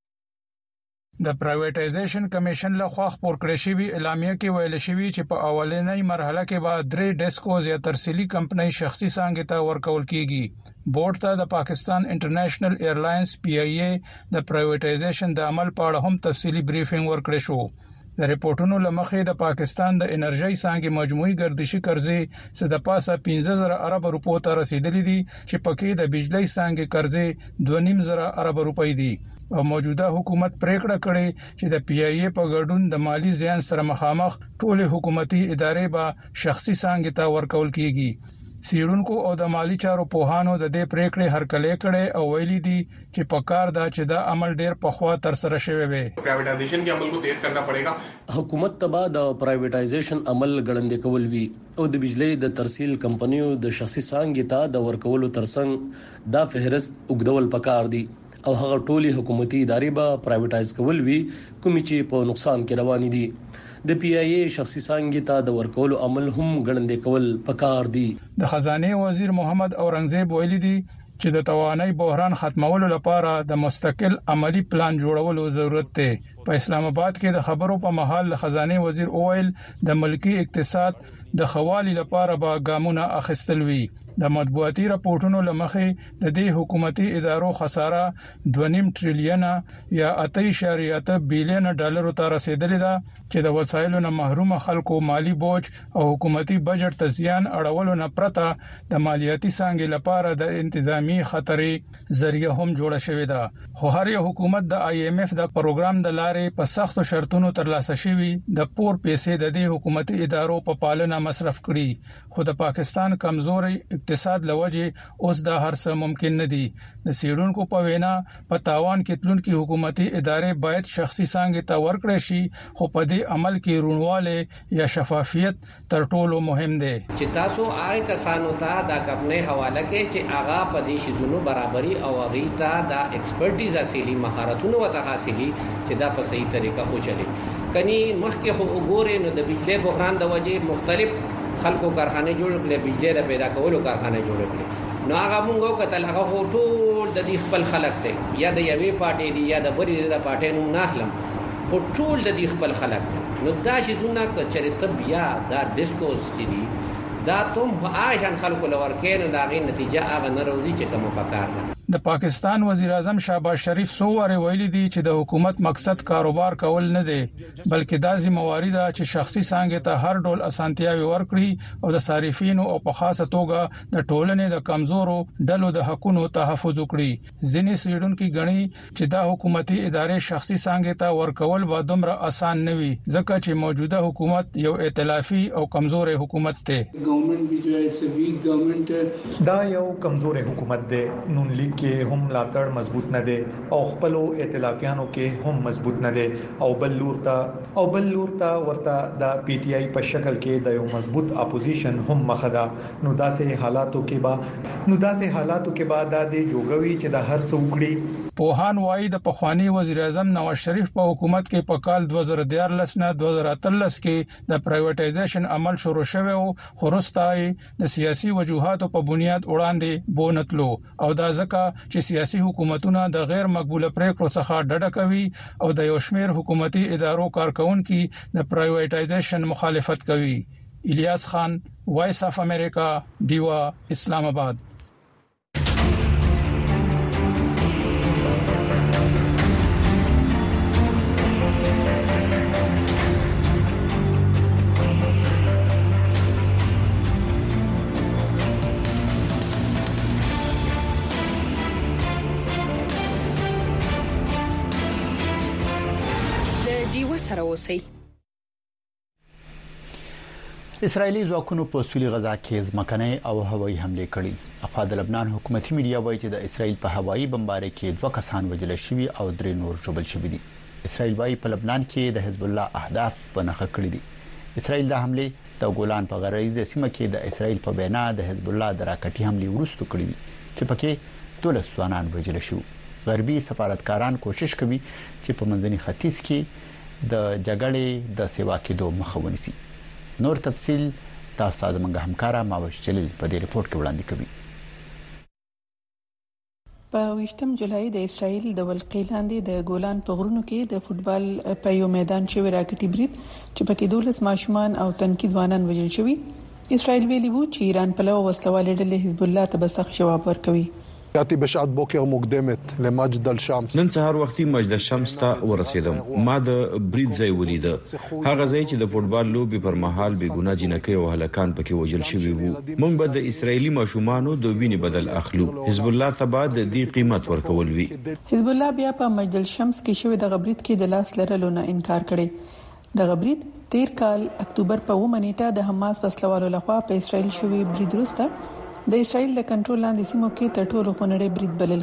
Speaker 4: د پرایویټایزیشن کمیشن له خوا خبر کړی شوی اعلامیه کې ویل شوی چې په اولنۍ مرحله کې به 3 ډیسکوز یا ترسیلي کمپنۍ شخصي څنګه ته ورکول کیږي بورډ ته د پاکستان انټرنیشنل ایرلاینز PIA د پرایویټایزیشن د عمل په اړه هم تفصیلی بریفینګ ورکړی شو د ریپورتونو لمخې د پاکستان د انرژي څنګه مجموعي ګردشي قرضې څخه د پاسه 15000 ارب روپو ته رسیدلې دي چې پکې د بجلی څنګه قرضې 2.5 ارب روپۍ دي او موجوده حکومت پریکړه کړې چې د PIA په ګډون د مالی زیان سره مخامخ ټول حکومتي ادارې به شخصي څنګه ته ورکول کیږي سیړونکو او د مالی چارو پوهانو د دې پریکړې هرکلې کړي او ویلي دي چې په کار دا چې دا عمل ډیر پخوا تر سره شوی وي
Speaker 6: پرایویټایزیشن کې عمل کو تیز کرنا پڑے گا
Speaker 21: حکومت تبا د پرایویټایزیشن عمل غړندې کول وی او د بجلی د ترسیل کمپنیو د شخصي څنګه ته د ورکولو ترڅنګ دا فهرست وګدول پکار دي او هغه ټولي حکومتي ادارې به پرایویټایز کول وی کوم چې په نقصان کې روان دي د PIA شخصي څنګه ته د ورکولو عمل هم غړندې کول پکار دي
Speaker 4: د خزانه وزیر محمد اورنګزیب ویلي دي چې د توانای بحران ختمولو لپاره د مستقل عملی پلان جوړولو ضرورت دی په اسلام آباد کې د خبرو په محل خزانه وزیر اویل د ملکی اقتصاد د خوالي لپاره به ګامونه اخیستل وی د مطبوعاتي راپورټونو لمخې د دې حکومتي ادارو خساره 2.5 ټریلیون یا 8.8 بلین ډالر ته رسیدلې ده چې د وسایلو نه محروم خلکو مالی بوج او حکومتي بجټ ته زیان اړولو نه پرته د مالیاتي څنګه لپاره د انتظامی خطرې ذریعہ هم جوړه شوې ده خو هر یو حکومت د IMF د پروګرام د لارې په سختو شرطونو ترلاسه شوی د پور پیسې د دې حکومتي ادارو په پالنه مصرف کړي خو د پاکستان کمزوري اقتصاد لوجه اوس د هر څه ممکن نه دي د سیډونکو په وینا په تاوان کې تلونکي حکومتي ادارې باید شخصي څنګه ته ورکړي شي خو په دې عمل کې رونواله یا شفافیت تر ټولو مهم دی
Speaker 23: چې تاسو هغه کسانو ته د خپلې حواله کې چې هغه په دې شیزونو برابرۍ او هغه ته د ایکسپرټیز حاصلې مهارتونو وته حاصلې چې دا په صحیح طریقه وچلي کني مخکې خو وګورئ نو د بجلی بحران د وجې مختلف خلکو کارخانه جوړ کړل بجلی د پیدا کولو کارخانه جوړ کړل نو هغه موږ کتل هغه ټول د دې خپل خلک دی یا د یوې پارټي دی یا د بری د پارټي نوم ناخلم خو ټول د دې خپل خلک نو دا شي زونه چریته بیا دا ډیسکوس چې دا ته هغه خلکو لور کین دا غي نتیجه هغه نه روزي چې کوم پکار ده
Speaker 4: د پاکستان وزیر اعظم شهباز شریف سوواره ویلي دي چې د حکومت مقصد کاروبار کول نه دی بلکې دا ذمہواری ده چې شخصي څنګه ته هر ډول اسانتیاوي ورکړي او د صارفینو او په خاصه توګه د ټولنې د کمزورو ډلو د حقوقو تحفظ وکړي ځینې سیډونکو غني چې دا حکومتي ادارې شخصي څنګه ته ورکول به دومره آسان نه وي ځکه چې موجوده حکومت یو ائتلافي او کمزورې حکومت دی
Speaker 24: ګورنمنت بجلی ویک ګورنمنت
Speaker 12: دا یو کمزورې حکومت دی نون لیگ کې هم لاټړ مضبوط نه دي او خپل ائتلافیانو کې هم مضبوط نه دي او بل لور ته ورته د PTI په شکل کې د یو مضبوط اپوزیشن هم مخدا نو داسې حالاتو کې بعد د جوګوي چې د هر څوکړي
Speaker 4: پوهان وایي د پخوانی وزیر اعظم نواز شریف په حکومت کې په کال 2014 نه 2013 کې د پرایویټایزیشن عمل شروع شوی او خرستای د سیاسي وجوهاتو په بنیاد وړاندې بونتلو او دا ځکه چې سیاسي حکومتونه د غیر مقبوله پریکړو څخه ډډه کوي او د یو شمېر حکومتي ادارو کارکونکو د پرایویټایزیشن مخالفت کوي الیاس خان وایس اف امریکا دیوا اسلام آباد
Speaker 1: اسرائیلي ځواکونو په سویلي غزا کې ځمکنۍ او هوایي حمله کړې افاد لبنان حکومتي میډیا وایي چې د اسرائیل په هوایي بمبارۍ کې 2 کسان وژل شوي او 3 نور ژوبل شوي دي اسرائیل وایي په لبنان کې د حزب الله اهداف په نښه کړی دي اسرائیل د حمله د ګولان په غرایزه سیمه کې د اسرائیل په بنا د حزب الله د راکټي حمله ورستو کړې دي چې پکې 12 ځوانان وژل شوي غربي سفارتکاران کوشش کوي چې په منځني ختیځ کې د جګړې د سیوا کېدو مخه ونیسي نور تفصيل تاسو ته د منګه همکارا ماوش جلیل په دې ریپورت کې وړاندې کوي
Speaker 2: په 20 جولای د اسرایل د ولقې لاندې د ګولان په غرونو کې د فوتبال په یو میدان شوی راکټي برید چې پکې 12 ماشومان او تنکي ځوانان وژل شوي. اسرائیل ویلي وو چې ایران په لور وسلوالې ډلې حزب الله ته بسخ جواب ورکوي.
Speaker 7: یاتی بشعت بوکر مقدمت لمجد الشمس.
Speaker 8: نن سهار وختي مجد الشمس ته ورسېدم. ما د برید ځای ولید. هغه ځای چې د فوتبال لوبي پر مهال بې ګناه جنکۍ او هلکان پکې وژل شوي وو. موږ به د اسرایلی ماشومانو د وینې بدل اخلو. حزب الله ته به د دې قیمت ورکول وي.
Speaker 2: حزب الله بیا په مجد الشمس کې شوی د غبرید کې د لاس لرلو نه انکار کړي. د غبرید 13 کال اکتوبر په 9 نیټه د حماس وسلوالو لخوا په اسرائیل شوی برید وروسته د اسرائیل د کنټرول لاندې سیمو کې تر ټولو خونړی برید بلل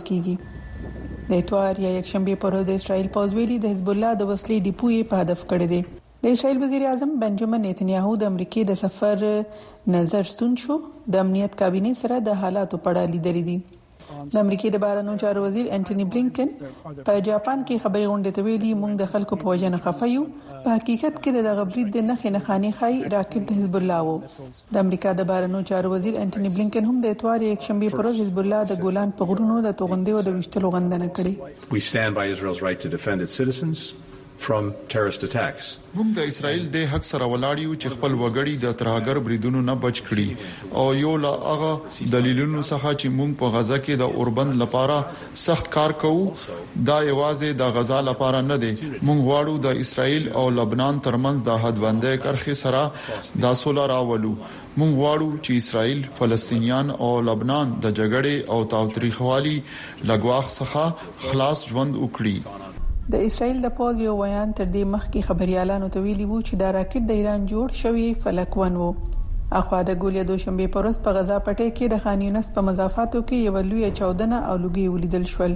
Speaker 2: کیږي. د اتوار یا یکشنبه پر ورځ د اسرائیل پوځ ویلي د حزب الله د وسلې ډیپو یې په هدف کړی دی. د اسرائیل وزیر اعظم بنجامین نتنیاهو د امریکای د سفر نظر ستون شو د امنیت کابینه سره د حالاتو په اړه لیدلې دي. د امریکای د بهرنیو چارو وزیر انټونی بلینکن په جاپان کې خبري غونډه ته ویلي موږ د خلکو په وجه نه خفایو. په حقیقت کې د غبرید د نخې نخانی خای راکټ د حزب الله وو. د امریکا د بهرنیو چارو وزیر انټونی بلینکن هم د اتوار یک شنبه پر ورځ حزب الله د ګولان په غرونو د توغندې او د وشتلو غندنه کړې.
Speaker 10: We stand by Israel's right to defend its citizens from terrorist attacks.
Speaker 25: موږ د اسرائیل د حق سره ولاړیو چې خپل وګړي د ترهګر بریدونو نه بچ کړي او یو لا هغه دلیلونو څخه چې موږ په غزا کې د اوربند لپاره سخت کار کوو دا یوازې د غزا لپاره نه دی. موږ غواړو د اسرائیل او لبنان ترمنځ د حدبندۍ کرښې سره د سوله راولو. موږ غواړو چې اسرائیل فلسطینیان او لبنان د جګړې او تاوتریخوالي لګواخ څخه خلاص ژوند وکړي.
Speaker 2: د اسرائیل د پوز یو ویان تر دې مخکې خبريالانو ته ویلي وو چې دا راکټ د ایران جوړ شوی فلک 1 وو. اخوا د ګولیا دوشنبه پر ورځ په غزا پټي کې د خان یونس په مضافاتو کې یو لوی چاودنه او لوګي ولیدل شول.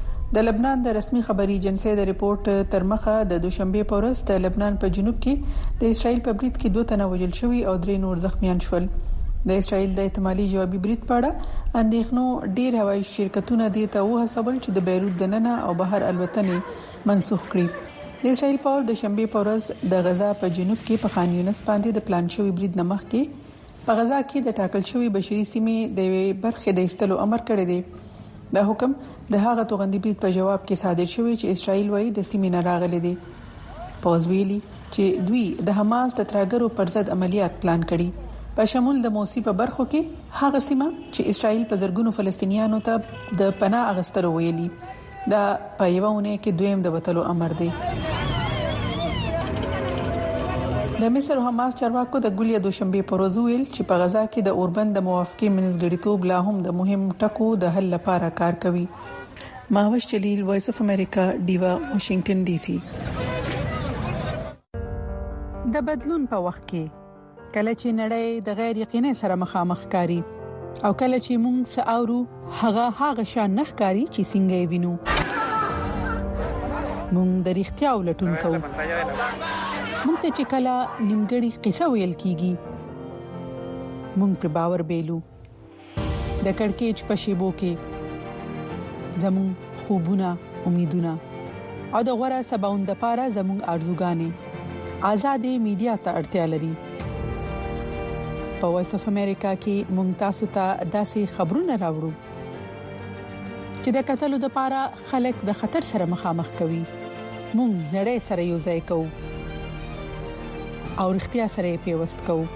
Speaker 2: د لبنان د رسمي خبري ایجنسی د ریپورت تر مخه د دوشنبه پر ورځ د لبنان په جنوب کې د اسرائیل په برید کې 2 تنه وژل شوي او 3 نور زخمیان شول. د اسرائیل د احتمالي جوابي برید په اړه اندېښنو ډېر هوایي شرکتونه دي ته وهڅول چې د بیروت دننه او بهر الوتنې منسوخ کړي. د اسرائیل پوځ د شنبه په ورځ د غزا په جنوب کې په خان یونس باندې د پلان شوی برید نه مخکې په غزا کې د ټاکل شوی بشري سیمې د برخې د استلو امر کړی دی. دا حکم د هغه توغندي برید په جواب کې صادر شوی چې اسرائیل وايي د سیمې نه راغلي دي. پوځ ویلي چې دوی د حماس د ترهګرو پر ضد عملیات پلان کړي په شمول د موسی په برخو کې هغه سیمه چې اسرائیل په زرګونو فلسطینیانو ته د پناه اغستلو ویلي. دا په یوونه کې دویم د وټلو امر دی. د مصر او حماس چارواکو د ګولیا دوشنبه پر ورځ ویل چې په غزا کې د اوربند د موافقې منځګړیتوب لا هم د مهم ټکو د حل لپاره کار کوي. ماوش جلیل، وایس اف امریکا، ډیوا، واشنگټن ډي سي. د بدلون په وخت کې کله چې نړۍ د غیر یقیني سره مخامخ کاری او کله چې موږ ساورو هغه شان نخکاری چې څنګه یې وینو موږ د اړتیا ولټون کوو. موږ ته چې کله نیمګړی قصه ویل کیږي موږ پر باور بیلو. د کڑکېچ په شیبو کې زموږ خوبونه، امیدونه او د غوړه سباوند لپاره زموږ ارزوګانې آزادې میډیا ته اړتیا لري. په وایس اف امریکا کې مونږ تاسو ته داسې خبرونه راوړو چې د قتلو د لپاره خلک د خطر سره مخامخ کوي. مونږ نړۍ سره یو ځای کوو او اړتیا سره پیوست کوو.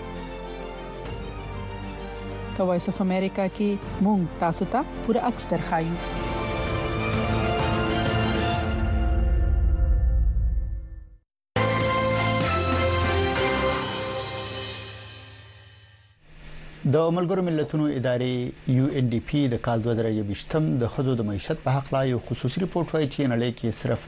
Speaker 2: په وایس اف امریکا کې مونږ تاسو ته پوره عکس درخایو.
Speaker 1: د ملګرو ملتونو ادارې UNDP د کال 2020 د خزو د معیشت په حق لا یو خصوصي ریپورت وايي چې نړۍ کې صرف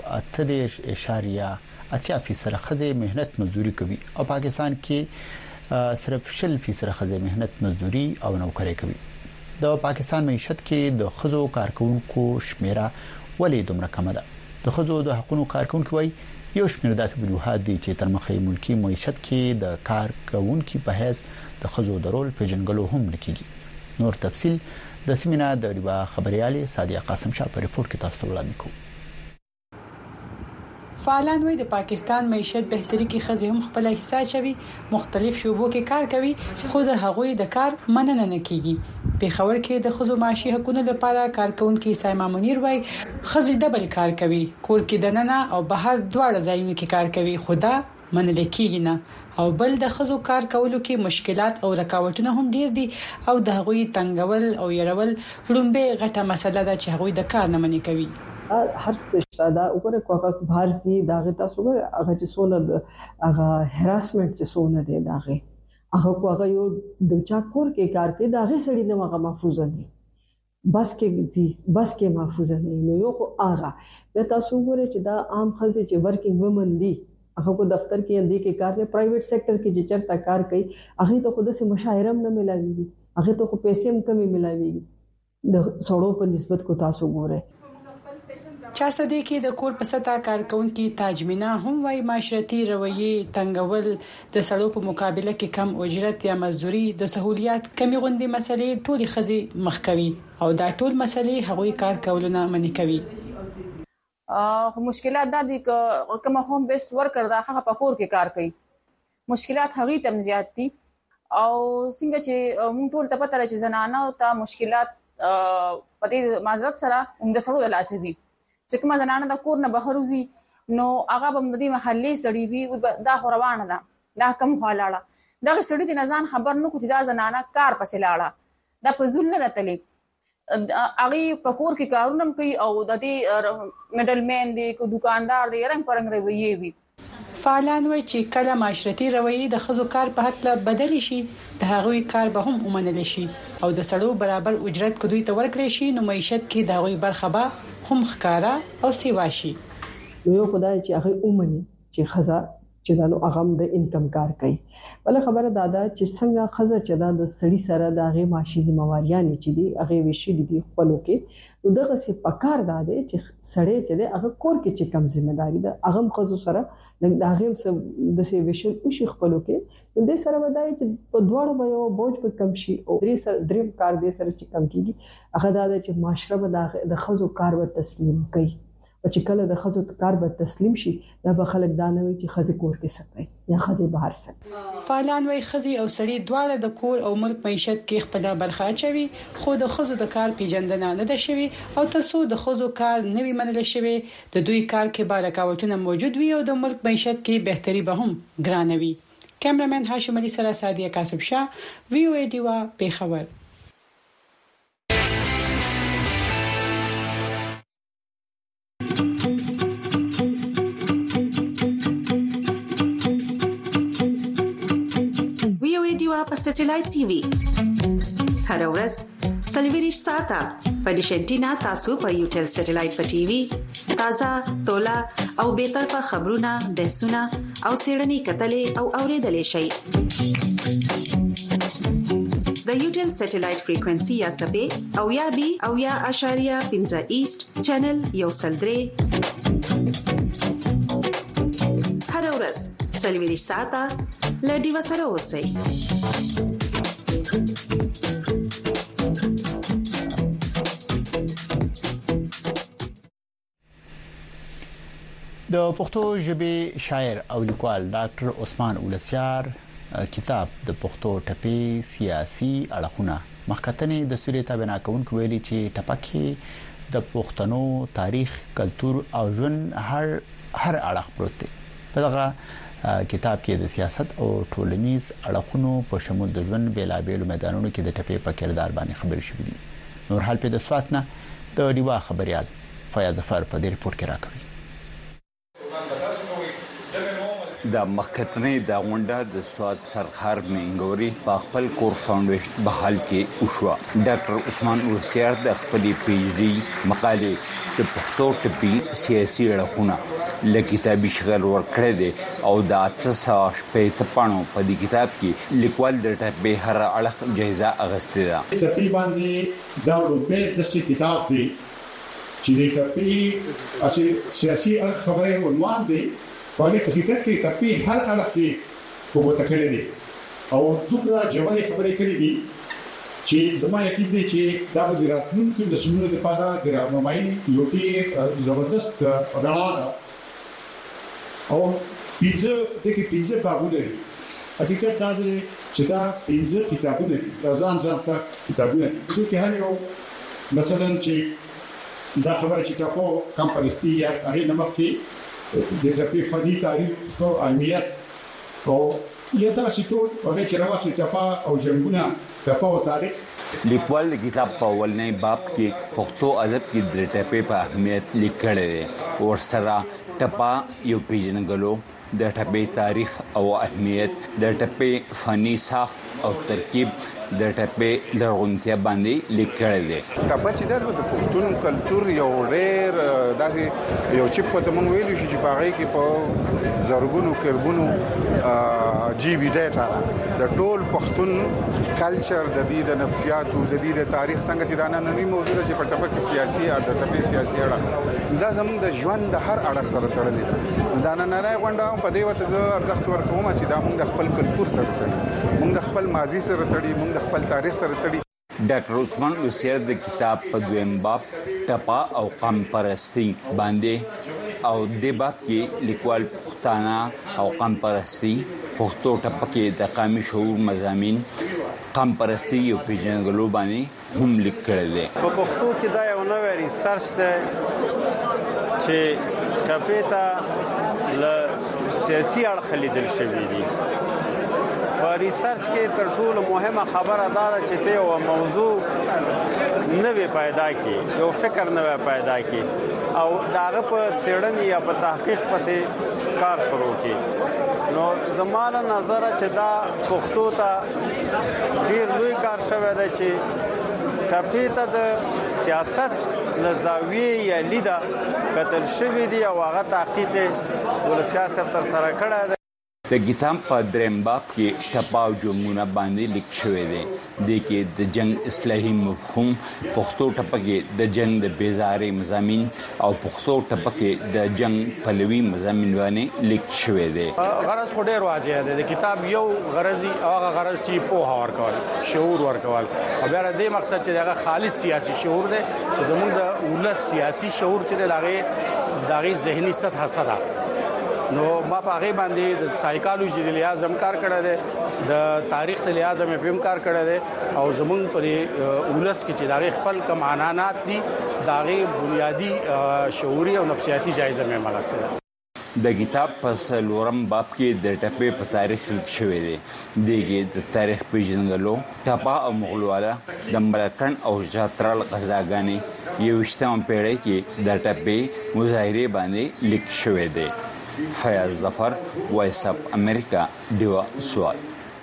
Speaker 1: 8.8% خزې مهنت مزدوري کوي او پاکستان کې صرف 0% خزې مهنت مزدوري او نوکري کوي. د پاکستان معیشت کې د خزو کارکونکو شمیره ولې دومره کم ده؟ د خزو د حقوقو کارکونکو وايي یو شمېر داسې وجوهات دي چې تر مخې ملکی معیشت کې د کارکونکو په حیث د خزو د رول پیژنګلو هم نکېږي. نور تفصيل د سیمینه د ریبا خبريالي سادیه قاسم شاه په ریپورت کې تاسو ته وړاندې کوم.
Speaker 2: فعالان وای د پاکستان معیشت بهتري کې خزې هم خپل حصہ چوي، مختلف شوبو کې کار کوي، خو د هغوی د کار مننه نه کیږي. پېښور کې د خزو معاشي حقوقو لپاره کارکونکو سایما منیر وای خزي ډبل کار کوي کور کې دننه او بهر دواړه ځایونو کې کار کوي خدا منل کېږي نه او بل د خزو کار کولو کې مشکلات او رکاوټونه هم ډیر دي او د هغوی تنګول او يرول لومبه غټه مسله ده چې هغوی د کار نه منې کوي
Speaker 9: هر څه دا وګوره کوه بهر سي داغه تاسو هغه چې سونه هغه هراسمنت چې سونه دی داغه هغه یو د چا کور کې کار کوي داغه سړی نه هغه محفوظ نه بس کې محفوظ نه نو یو هغه به تاسو وګورئ چې دا عام خزې چې ورکینګ وومن دي هغه کو دفتر کې اندي کې کار کوي پرایویټ سېکټر کې چې چرته کار کوي هغه ته خود سه مشاهره نه ملاويږي هغه ته خو پیسې هم کمی ملاويږي د سړو په نسبت کو تاسو ګورئ
Speaker 2: چا سده کې د کور په ستا کارکونکو تاجمینا هم وای معاشرتي رویه تنګول د سړو په مقابله کې کم اجرت یا مزدوري د سہولیات کمی غوندي مسلې ټولي خزي مخکوي او دا ټول مسلې هغوی کار کولونه منې کوي
Speaker 11: مشکلات د دې کوم هم بیسټ ورکر دا هغه په کور کې کار کوي مشکلات هغه تم زیات دي او څنګه چې موږ ټول ته پته چې زنانه او ته مشکلات په دې معذرت سره هم د سړو د لاسه دي چې کومه زنانه د کور نه بهروزي نو هغه به د محلي سړی وي دا روانه ده دا کم خالاړه دا سړی د نزان خبر نو کوي دا زنانه کار پسې لاړه دا په ځول نه راتلې هغه په کور کې کارونه کوي او د دې میډل مین دی کو دکاندار دی رنګ پرنګ رویه وي
Speaker 2: فعالان وایي چې کله معاشرتي رویه د خزو کار په حق له بدل شي د هغوی کار به هم ومنل شي او د سړو برابر اجرت کو دوی ته ورکړي شي نو معیشت کې د هغوی برخه به هم ښکارا او سیواشي
Speaker 9: یو خدای چې هغه اومني چې خزا چې دا نو هغه د انکم کار کوي بل خبره دادا چې څنګه خزا چې دا د سړی سره د هغه معاشي ذمہواریاں چې دي هغه وشي دي خپلو کې نو دغه څه پکار داده چې سړی چې هغه کور کې چې کم ذمہداري ده هغه خزو سره د هغه د څه وشل او شي خپلو کې نو د سره ودای چې په دواړو به یو بوج په کم شي او دریم کار دې سره چې کم کیږي هغه داده چې معاشره د خزو کار و تسلیم کوي چې کله د خزو کار به تسلیم شي دا به خلک دانوي چې خزه کور کې سپي یا خزه بهر سپي
Speaker 2: فعالان وای خزي او سړي دواړه د کور او ملک معیشت کې خپل برخه اچوي خو د خزو د کار پیژندنه نه ده شوی او ترڅو د خزو کار نوي منل شوی د دوی کار کې بارکاوټونه موجود وي او د ملک معیشت کې بهتري به هم ګرانوي کیمرامن هاشم علي سره سادیه کاسب شاه وی او ای دیوا پیښور
Speaker 14: په سټلایټ ټي وي هر ورځ سلویریش ساته په ډیشنټینا تاسو په یوټل سټلایټ په ټي وي تازه تولا او به طرفه خبرونه بحثونه او سیړنی کتلې او اوریدلې شي د یوټل سټلایټ فریکوئنسي یا سبې او یا بي او یا اشاریه 15 ایست چینل یو سلدري هر ورځ سلویریش ساته لډي وسره اوسئ
Speaker 1: د پښتو ژبې شاعر او لیکوال ډاکټر عثمان اولسیار کتاب د پښتو ټپي سیاسي اړخونه مخکتنې د سوري تابعنا کوونکو ویلي چې ټپکه د پښتنو تاریخ کلچر او ژوند هر اړخ پروت دی په دغه کتاب کې د سیاست او ټولنیز اړخونو په شمول د ژوند بیلابېلو میدانونو کې د ټپي په کردار باندې خبرې شوې دي نور حال په د سواتنه د ډیوا خبريال فیاض ظفر په دې رپورت کې راکوي
Speaker 15: د مخکتنې د غونډه د سواد سرخار منګوري په خپل کور فاونډیشن بحال کې وشو ډاکټر عثمان اولسیار د خپل پی ایچ ډي مقاله د پښتو ټپي سیاسي اړخونه لکتابي شغل ورکړی دی او د 800 پېټپانو په دې کتاب کې لیکوال د ټپي هر اړخ جایزه اغستې ده
Speaker 20: تقریبا دا روپې د کتاب دی چې د ټپي سیاسي اړخ خبره عنوان دی په حقیقت کې ټپي هر اړخ کې وګورئ کړی دی او دومره جوړې خبرې کړې دي چې زما یقین دی چې دا د راتلونکي د سمون لپاره د راهنمایي یو ډېر زبردست رڼا او پیځه بابونه حقیقت دا دی چې دا پنځه کتابونه ځان ته کتابونه چې هر یو مثلا چې دا خبره چې تاسو کم پرستی یا هغه نمخ کې د ټپي فني تاریخ او اهمیت او یا تاسو ټول هغه چې راوځي ټپا او جنگونه ټپا او تاریخ
Speaker 15: لیکوال د کتاب په اولنې باب کې پښتو ادب کې د ټپې په اهمیت لیکل دي او سره ټپا یو پیژنګلو د ټپې تاریخ او اهمیت د ټپې فني ساخت او ترکیب د ټپې لرغونتیا باندې لیکل دي.
Speaker 13: ټپه چې د پښتون کلچر یو ډېر داسې یو چې په دمن ویلو شي چې باغې کې په زرګونو کربونو جی بي ډاټا د ټول پښتون کلچر د دې د نفسیاتو د دې د تاریخ څنګه چې دا نننی موضوع چې په ټپه کې سیاسي او د ټپې سیاسي اړه دا زموږ د ژوند د هر اړخ سره تړلې ده. دا نه غونډه په دې وته زه ارزښت ورکوم چې دا موږ د خپل کلچر سره تړي، موږ د خپل ماضي سره تړي، موږ د خپل تاریخ سره تړي.
Speaker 15: ډاکټر عثمان وسیر د کتاب په دویم باب ټپا او قم پرستی باندې او د باب کې لیکوال پښتانه او قم پرستی پښتو ټپه کې د قومي شعور مضامین قم پرستی او پیژنګلو باندې هم لیکل دي.
Speaker 16: په پښتو کې دا یو نوې ریسرچ ده چې ټپې ته له سیاسي اړخ لیدل شوی دی. په ریسرچ کې تر ټولو مهمه خبره دا ده چې ته یو موضوع نوې پیدا کی، یو فکر نوې پیدا کی او داغه په څېړنې یا په تحقیق پسې کار شروع کی. نو زمانه نظر چې دا پښتو ته ډیر لوی کار شوی دی چې ټپې ته د سیاست لزاویه یا لیدا کتل شوی دی او هغه تحقیق ول سیاست تر سره کړه.
Speaker 15: د کتاب په دریم باب کې ټپا او جنگونه باندې لیک شوی دی. د کې د جنگ اصلاحي مفهوم، پښتو ټپه کې د جنگ د بیزارې مضامین او پښتو ټپه کې د جنگ پلوي مضامین باندې لیک شوی دی.
Speaker 16: غرض خو ډیر واضح دی. د کتاب یو غرضی هغه غرض چې پوهه ورکول، شعور ورکول او بیا د مقصد چې هغه خالص سیاسي شعور دی چې زموږ د ولس سیاسي شعور چې دغه ذهني سطح سره نو ما په هغه باندې د سایکالوژي د لحاظ هم کار کړی دی، د تاریخ د لحاظ هم کار کړی دی او زمونږ په ولس کې چې دغه خپل کم عنانات دي دغه بنیادی شعوري او نفسیاتي جایزه مې مغسله.
Speaker 15: د کتاب پس لورم باب کې د ټپې په تاریخ لیک شوی دی. دغه د تاریخ پیژندلو ټپا او مغلواله د ملکن او جاترال غزاګانی 20مه پیړۍ کې د ټپې مظاهره باندې لیک شوی دی. فیاض ظفر، وایس اپ امریکا، دیوا سوال.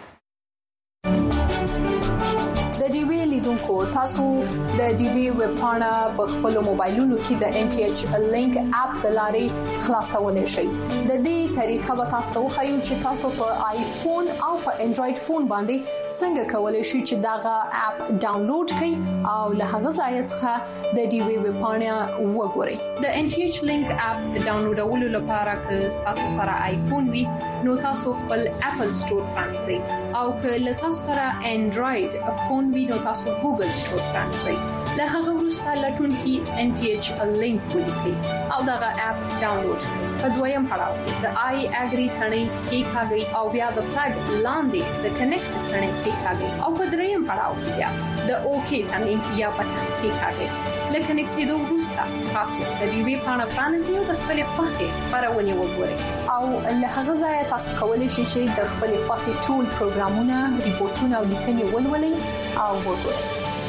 Speaker 17: د ډیوی لیدونکو تاسو د ډیوی ویب پاڼه په خپل موبایلونو کې د NTH لینک اپ د لارې خلاصولای شئ. د دې طریقه به تاسو خایو چې تاسو په آیفون او په انډراید فون باندې څنګه کولای شئ چې داغه اپ ډاونلوډ کړئ او له هغه ځای څخه د ډیوی ویب پاڼه وګورئ. د NTH لینک اپ ډاونلوډولو لپاره که تاسو سره آیفون وي نو تاسو خپل اپل سٹور پرانځئ او که له تاسو سره انډراید فون وي نو تاسو ګوګل سٹور پرانځئ. له هغه وروسته لټون کې NTH لینک ولیکئ او داغه اپ ډاونلوډ کړئ. په دویم پړاو کې د آی اګری ثنې کې کاږي او بیا د فلګ لاندې د کنیکټ ثنې کې کاږي او په دریم پړاو کې بیا د اوکی ثنې یا بټن کې کاږي. لکه نکټېدو وروسته تاسو د ډیوی پاڼه پرانیزئ او د خپل خوښې خبرونه وګورئ او له هغه ځایه تاسو کولی شئ چې د خپل خوښې ټول پروګرامونه، ریپورتونه او لیکنې ولولئ او وګورئ.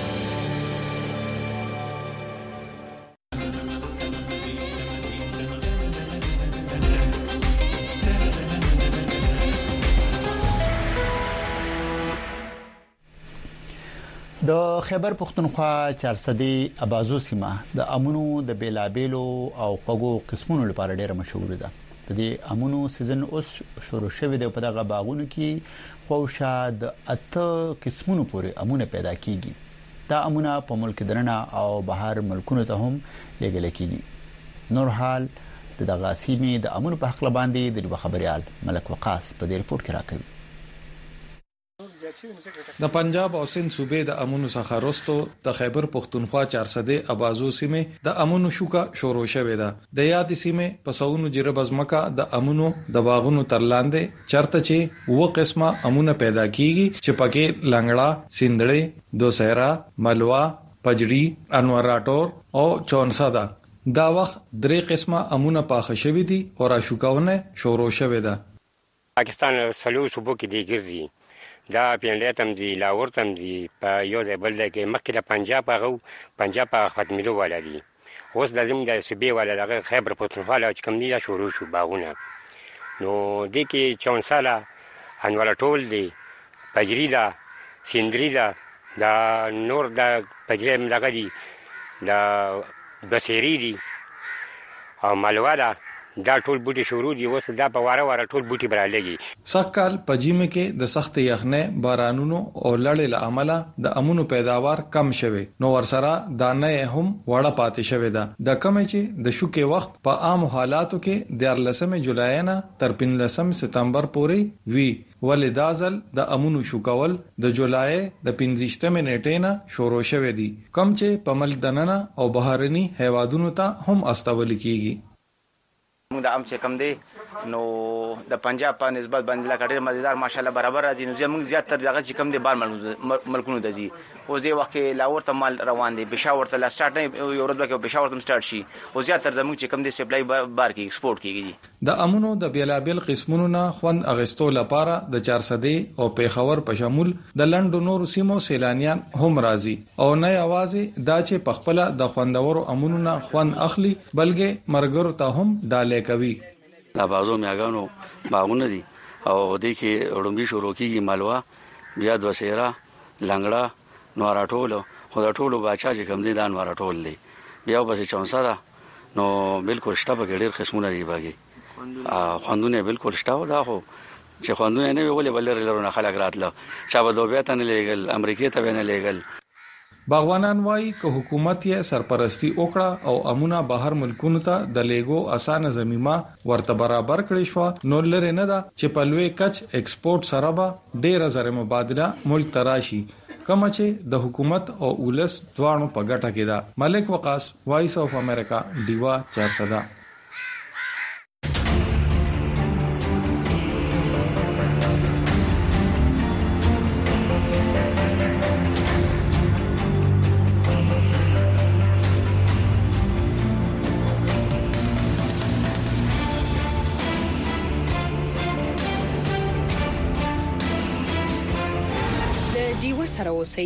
Speaker 1: د خیبر پختونخوا چارسدي ابازو سیمه د امونو د بیلابیلو او خوګو قسمونو لپاره ډیره مشهور ده. د دې امونو سیزن اوس شروع شوی دی په دغه باغونو کې خوشا د 8 قسمونو پورې امونه پیدا کیږي. دا امونه په ملک درنه او بهر ملکونو ته هم لګل کیږي. نور حال دغه سیمه د امونو په حق باندې د خبريال ملک وقاص په دې ریپورت کې راکوي.
Speaker 12: د پنجاب او سند صوبې د امونو څخه وروسته د خیبر پختونخوا 400 ابازو سیمه د امونو شوکا شروع شوه ده د یاد سیمه پسونو جرب ازمکا د امونو د باغونو ترلاندې چرته چې و قسمه امونه پیدا کیږي چې پکې لنګړه سندړې دوسهرا ملوا پجړی انوراټور او چونسا ده دا وخت درې قسمه امونه پاخه شوی دي او را شوکاونه شروع شوه ده
Speaker 3: پاکستان سلو صوبو کې دی ګرځي دا پیندې تم دی لاور تم دی په یو ځای بل ځای کې مکه د پنجاب ختمېدو والا دي اوس د زموږ د صوبې والا د خیبر پختونخوا له کوم دی شروع شو باغونه نو د کې چونسالا انوراټول دی پجری دا سندری دا نور د پجری ملګری دی دا بصری دی او ملوا دا ټول بوټي شروع دي اوس دا په واره ټول بوټي برالېږي
Speaker 12: سخکال پجیمه کې د سخت یخنه بارانونو او لړې له عمله د امونو پیداوار کم شوه نو ورسره دانه هم وړه پاتې شوه ده د کم چې د شوکې وخت په عام حالاتو کې د 14 جولای نه تر 15 سپتمبر پورې وی ولې دازل د امونو شوکول د جولای د 15 نیټې نه شروع شوه دي کم چې په ملک دننه او بهرني هیوادونو ته هم استول کیږي
Speaker 5: موږ د ام چې کم دی نو د پنجاب په نسبت باندې لا کډیر مزیدار ماشاءالله برابر راځي نو زموږ زیات تر دغه چې کم دی بار ملکونو د زی او دې وخت کې لاور ته مال روان دي پېښور ته لا سٹارټ نه یو ورځ کې پېښور ته سٹارټ شي او زیات تر زموږ چې کم دی سپلای بار کې ایکسپورټ کیږي
Speaker 12: د امونو د بیلابل قسمونو نه خوند اغستو لپاره د 400 او پېښور په شمول د لندن نورو سیمو سیلانیان هم راځي او نه یوازې دا چې په خپل د خوندورو امونو نه خوند اخلي بلکې مرګرو ته هم ډالې کوي
Speaker 18: دا بازو میاګانو باغونه دي او د کې وړومبي شروع کیږي مالوا بیا دوسهرا لنګړه نوراټول خو دا ټولو باچا چې کوم دي دا نوراټول دي بیا پسې چونسا ده نو بالکل شته په ډېر قسمونه دی باغي خوندونه بالکل شته دا خو چې خوندونه نه ویولې بلر لرونه خلک راتله شابه دوبه ته نه لېګل امریکای ته نه لېګل
Speaker 12: باغوانان وايي که حکومت یې سرپرستی وکړه او امونه بهر ملکونو ته د لیګو اسانه زميمه ورته برابر کړی شو نو لره نه دا چې په لوی کچ ایکسپورټ سره به ډېر زر مبادله ملک تراشي کوم چې د حکومت او اولس دوانو په ګټه کې ده ملک وقاص وایس اف امریکا دیوا 400
Speaker 19: سره اوسئ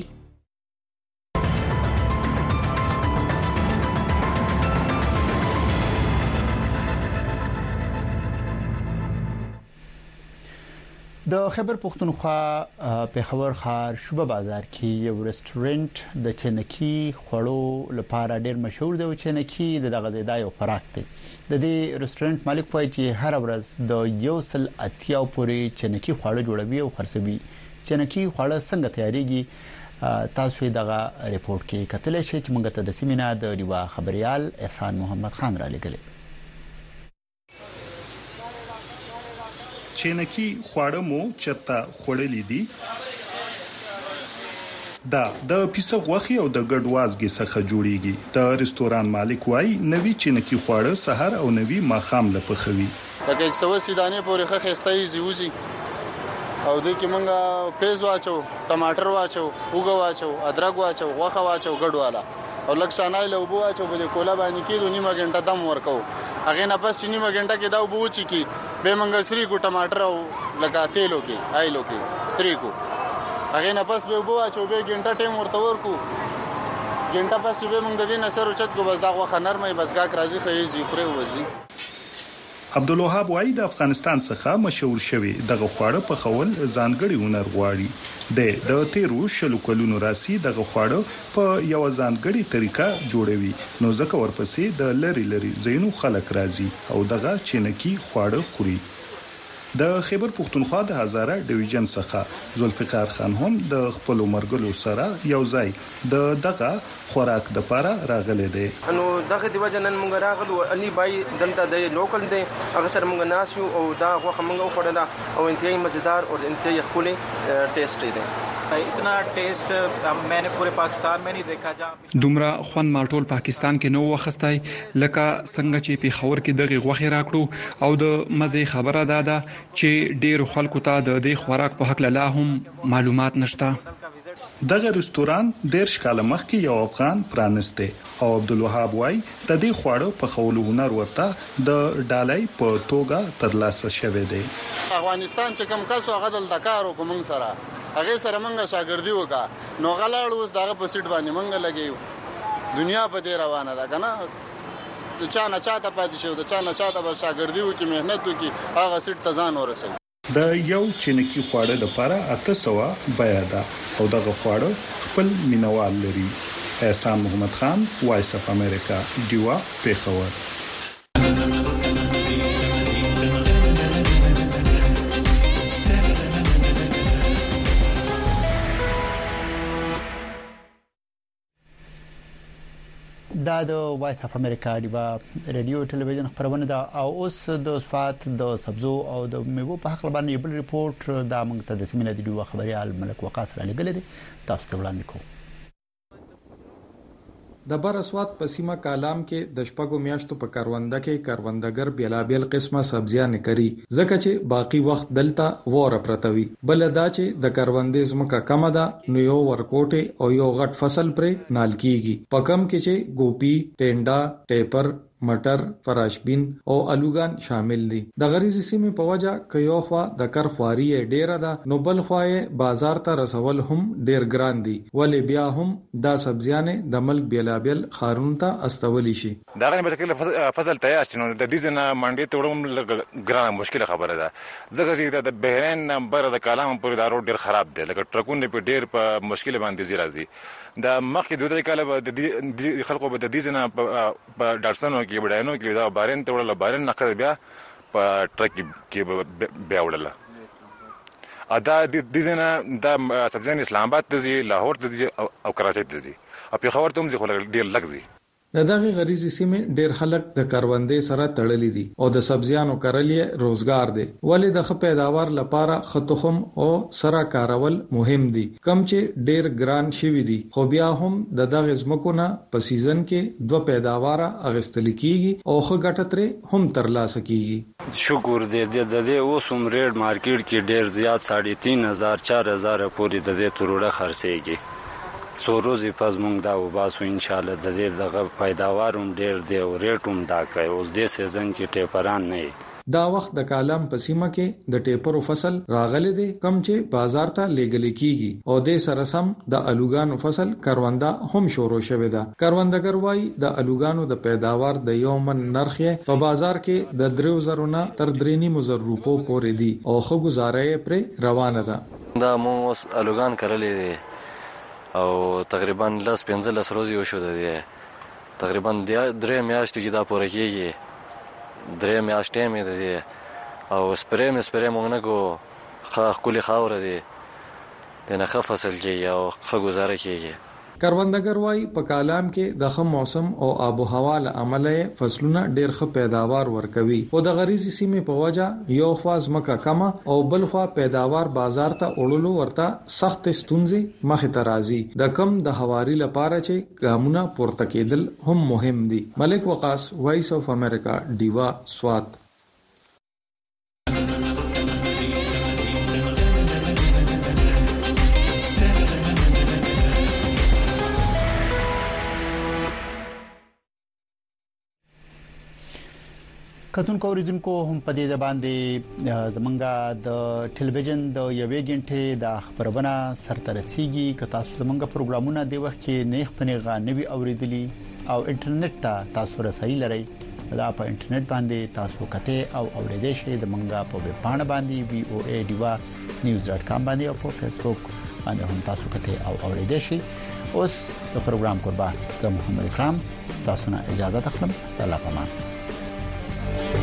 Speaker 1: د خیبر پختونخوا پېښور ښار شوبه بازار کې یو ریسټورانټ د چنکی خوړو لپاره ډېر مشهور دی او چنکی دغه د یو خوراک دی د دې ریسټورانټ مالک وایي چې هر ورځ د یو سل اتیا پورې چنکی خواړه جوړوي او خرڅوي چنکی خواړه څنګه تیاریږي تاسو دغه ریپورت کې کتلې شئ چې موږ ته د سیمینه د ریوا خبريال احسان محمد خان را لګلې
Speaker 22: چنکی خواړه مو چتا خړلې دي دا د پیسه غوخي او د ګډوازګي څخه جوړیږي د ریسټوران مالک وای نوې چنکی خواړه سحر او نوې ماخام لپخوي
Speaker 26: پکې 180 دانې پورې خستای زیوزي او د کې مونږه پیاز واچو ټماټر واچو اوګه واچو ادرک واچو غوخه واچو ګډواله او لکه شانای له وبو واچو په کولا باندې کې نیمه غنټه دم ورکو هغه نه پس چې نیمه غنټه کې دا وبو چی کی به مونږه سری کو ټماټر او لکه تیلو کې آیلو کې سری کو هغه نه پس به وبو واچو به غنټه ټیم ورته ورکو غنټه پس به مونږ د دې نصر چت کو بس دا غوخه نرمه بس گاک راځي خېزي خوري وځي
Speaker 22: عبدالوهاب وای د افغانستان څخه مشهور شوی دغه خواړه په خول ځانګړي هنر غواړي د تیرو شلو کلونو راسي دغه خواړه په یو ځانګړي طریقه جوړوي نو ځکه ورپسې د لری زینو خلک راځي او دغه چنکی خواړه خوري د خیبر پختونخوا د هزاره ډیویژن څخه ذوالفقار خان هم د خپل مرګلو سره یو ځای د دغه خوراک د پاره راغلي دي.
Speaker 4: نو دغه دی وجنن مونږ راغلو علي بای دلته د لوکل دی هغه سره مونږ ناسیو او دا غوخه مونږ وخوړله او انتهایی مزیدار او انتهایی خولي ټیسټ دی.
Speaker 6: اتنا ټیسټ میں نے پورے پاکستان میں نہیں دیکھا جہاں
Speaker 7: دومره خوان ماټول پاکستان کې نو وخستای لکه څنګه چې په خبر کې دغه غوخي راکړو او د مزه خبره ده چې ډیر خلکو ته د دې خوراک په حق لا هم معلومات نشته.
Speaker 22: دغه رستوران ډیر شکاله مخکې یو افغان پرانسته او عبدالوهاب وای د دې خواړو په خولو هنر ورته د ډالۍ په توګه ترلاسه شوه دی.
Speaker 26: افغانستان چې کوم کسو هغه د دکارو کوم سره هغه سره مونږه شاګردي وکا نو غلاړ اوس دغه په سیټ باندې مونږه لګیو دنیا په دې روانه ده کنه د چا نه چاته پاتې شو د چا نه چاته به شاګردي وکي مهنت وکي هغه سیټ ته ځان ورسوي.
Speaker 22: د یو چینکی خواړه د لپاره 800 بیا ده او دغه خواړه خپل مینوال لري. احسان محمد خان وایس اف امریکا دیوا پیښور.
Speaker 1: دا د وایس اف امریکا دیوا رادیو ټلویزیون خبرونه ده او اوس د صفات د سبزو او د میوو په حق باندې بل ریپورت دا موږ ته د سیمینه دی دیوا خبريال ملک وقاص را لګل دي تاسو ته وړاندې کوم.
Speaker 21: د بر اسواد په سیمه کالام کې د شپږو میاشتو په کرونده کې کروندګر بیلابیل قسمه سبزیانه کری ځکه چې باقی وخت دلته وره پرتوي. بل دا چې د کروندې زمکه کم ده نو یو ورکوټه او یو غټ فصل پر نال کیږي. پکم کې چې ګوپی، ټینډا، ټیپر، مټر، فراشبین او الوګان شامل دي. د غریزي سیمې په وجه ک یو خوا د کر خواري ډیره ده نو بل خوا بازار ته رسول هم ډیر ګران دي ولی بیا هم دا سبزیانه د ملک بیلابل خارون ته استولی شي.
Speaker 23: دا غنی به فصل تیار شنو د دې نه منډي ته وړم ګرانه مشکله خبره ده ځکه چې د بهرین نمبر د کلام پر دارو ډیر خراب دي لکه ټرکونه په ډیر په مشکله باندې زیرازي. د مخکې دوه کاله د خلکو به د دې نه په ډارسنو کې وړاینو کې دا بارین ته وړل بارین نقد بیا په ټرک کې بیا وړل ادا د دې نه د سبزیان اسلام آباد ته ځي لاهور ته ځي او کراچۍ ته ځي او په خبر ته هم ځي خو ډیر لګ ځي.
Speaker 21: دغه غریزي سیمې ډیر خلک د کروندې سره تړلې دي او د سبزیانو کرلې روزګار دي ولی د خ پیداوار لپاره خطوخم او سره کارول مهم دي کم چې ډیر ګران شوی دي خو بیا هم د دغه زمکونه په سیزن کې دوه پیداوار اغستل کیږي او خ ګټتره هم ترلاسه کیږي.
Speaker 24: شکر دې د دې اوسم ریډ مارکیټ کې ډیر زیات 3500 4000 پورې د دې تروړه خرڅيږي. څو ورځې پس موږ دا وباسو ان شاء الله د دې دغه پیداوار هم ډیر دی او ریټ هم دا کوي. اوس دې سیزن کې ټیپران نه
Speaker 21: دا وخت د کالم په سیمه کې د ټیپرو فصل راغلی دی کم چې بازار ته لیږل کیږي او د سره سم د الوګانو فصل کرونده هم شروع شوه ده. کروندګر وای د الوګانو د پیداوار د یومن نرخ په بازار کې د 3000 نه تر 3.5 روپو پورې دی او خو گزارې پر روانه ده.
Speaker 27: دا مو اوس الوګان کړلې دي او تقریبا 15 ورځې وشو ده تقریبا 3 میاشتې کې دا پوره کېږي 3 میاشتې مې ده او سپرې مونږ نه کو خولي خاور دي د نه فصل کې او خو گزاره کېږي.
Speaker 21: کروندګر وای په کالام کې د خم موسم او آب و هوا له عمله فصلونه ډیر ښه پیداوار ورکوي او د غریزي سیمې په وجه یو خواز مکه کما او بل خوا پیداوار بازار ته اړولو ورته سخت ستونزې مخه ته راځي. د کم د هواري لپاره چې ګامونه پورته کېدل هم مهم دي. ملک وقاص وایس اف امریکا دیوا سوات.
Speaker 1: کتونکو اوریدونکو هم په دې باندې زمونږه د ټلویزیون د یوې غنټې د خبرونه سرته رسیدي که تاسو زمونږه پروګرامونه د وخت کې نیخ پنیغه نوي اوریدلی او انټرنیټ ته تاسو رسایي لرئ دا په انټرنیټ باندې تاسو کته او اوریدئ شئ د مونږه په ویب پاڼه باندې voadiva.news.com باندې او په فیسبوک باندې هم تاسو کته او اوریدئ شئ. اوس د پروګرام قربان زه محمد اکرام تاسو نه اجازه تخلم. الله پامان.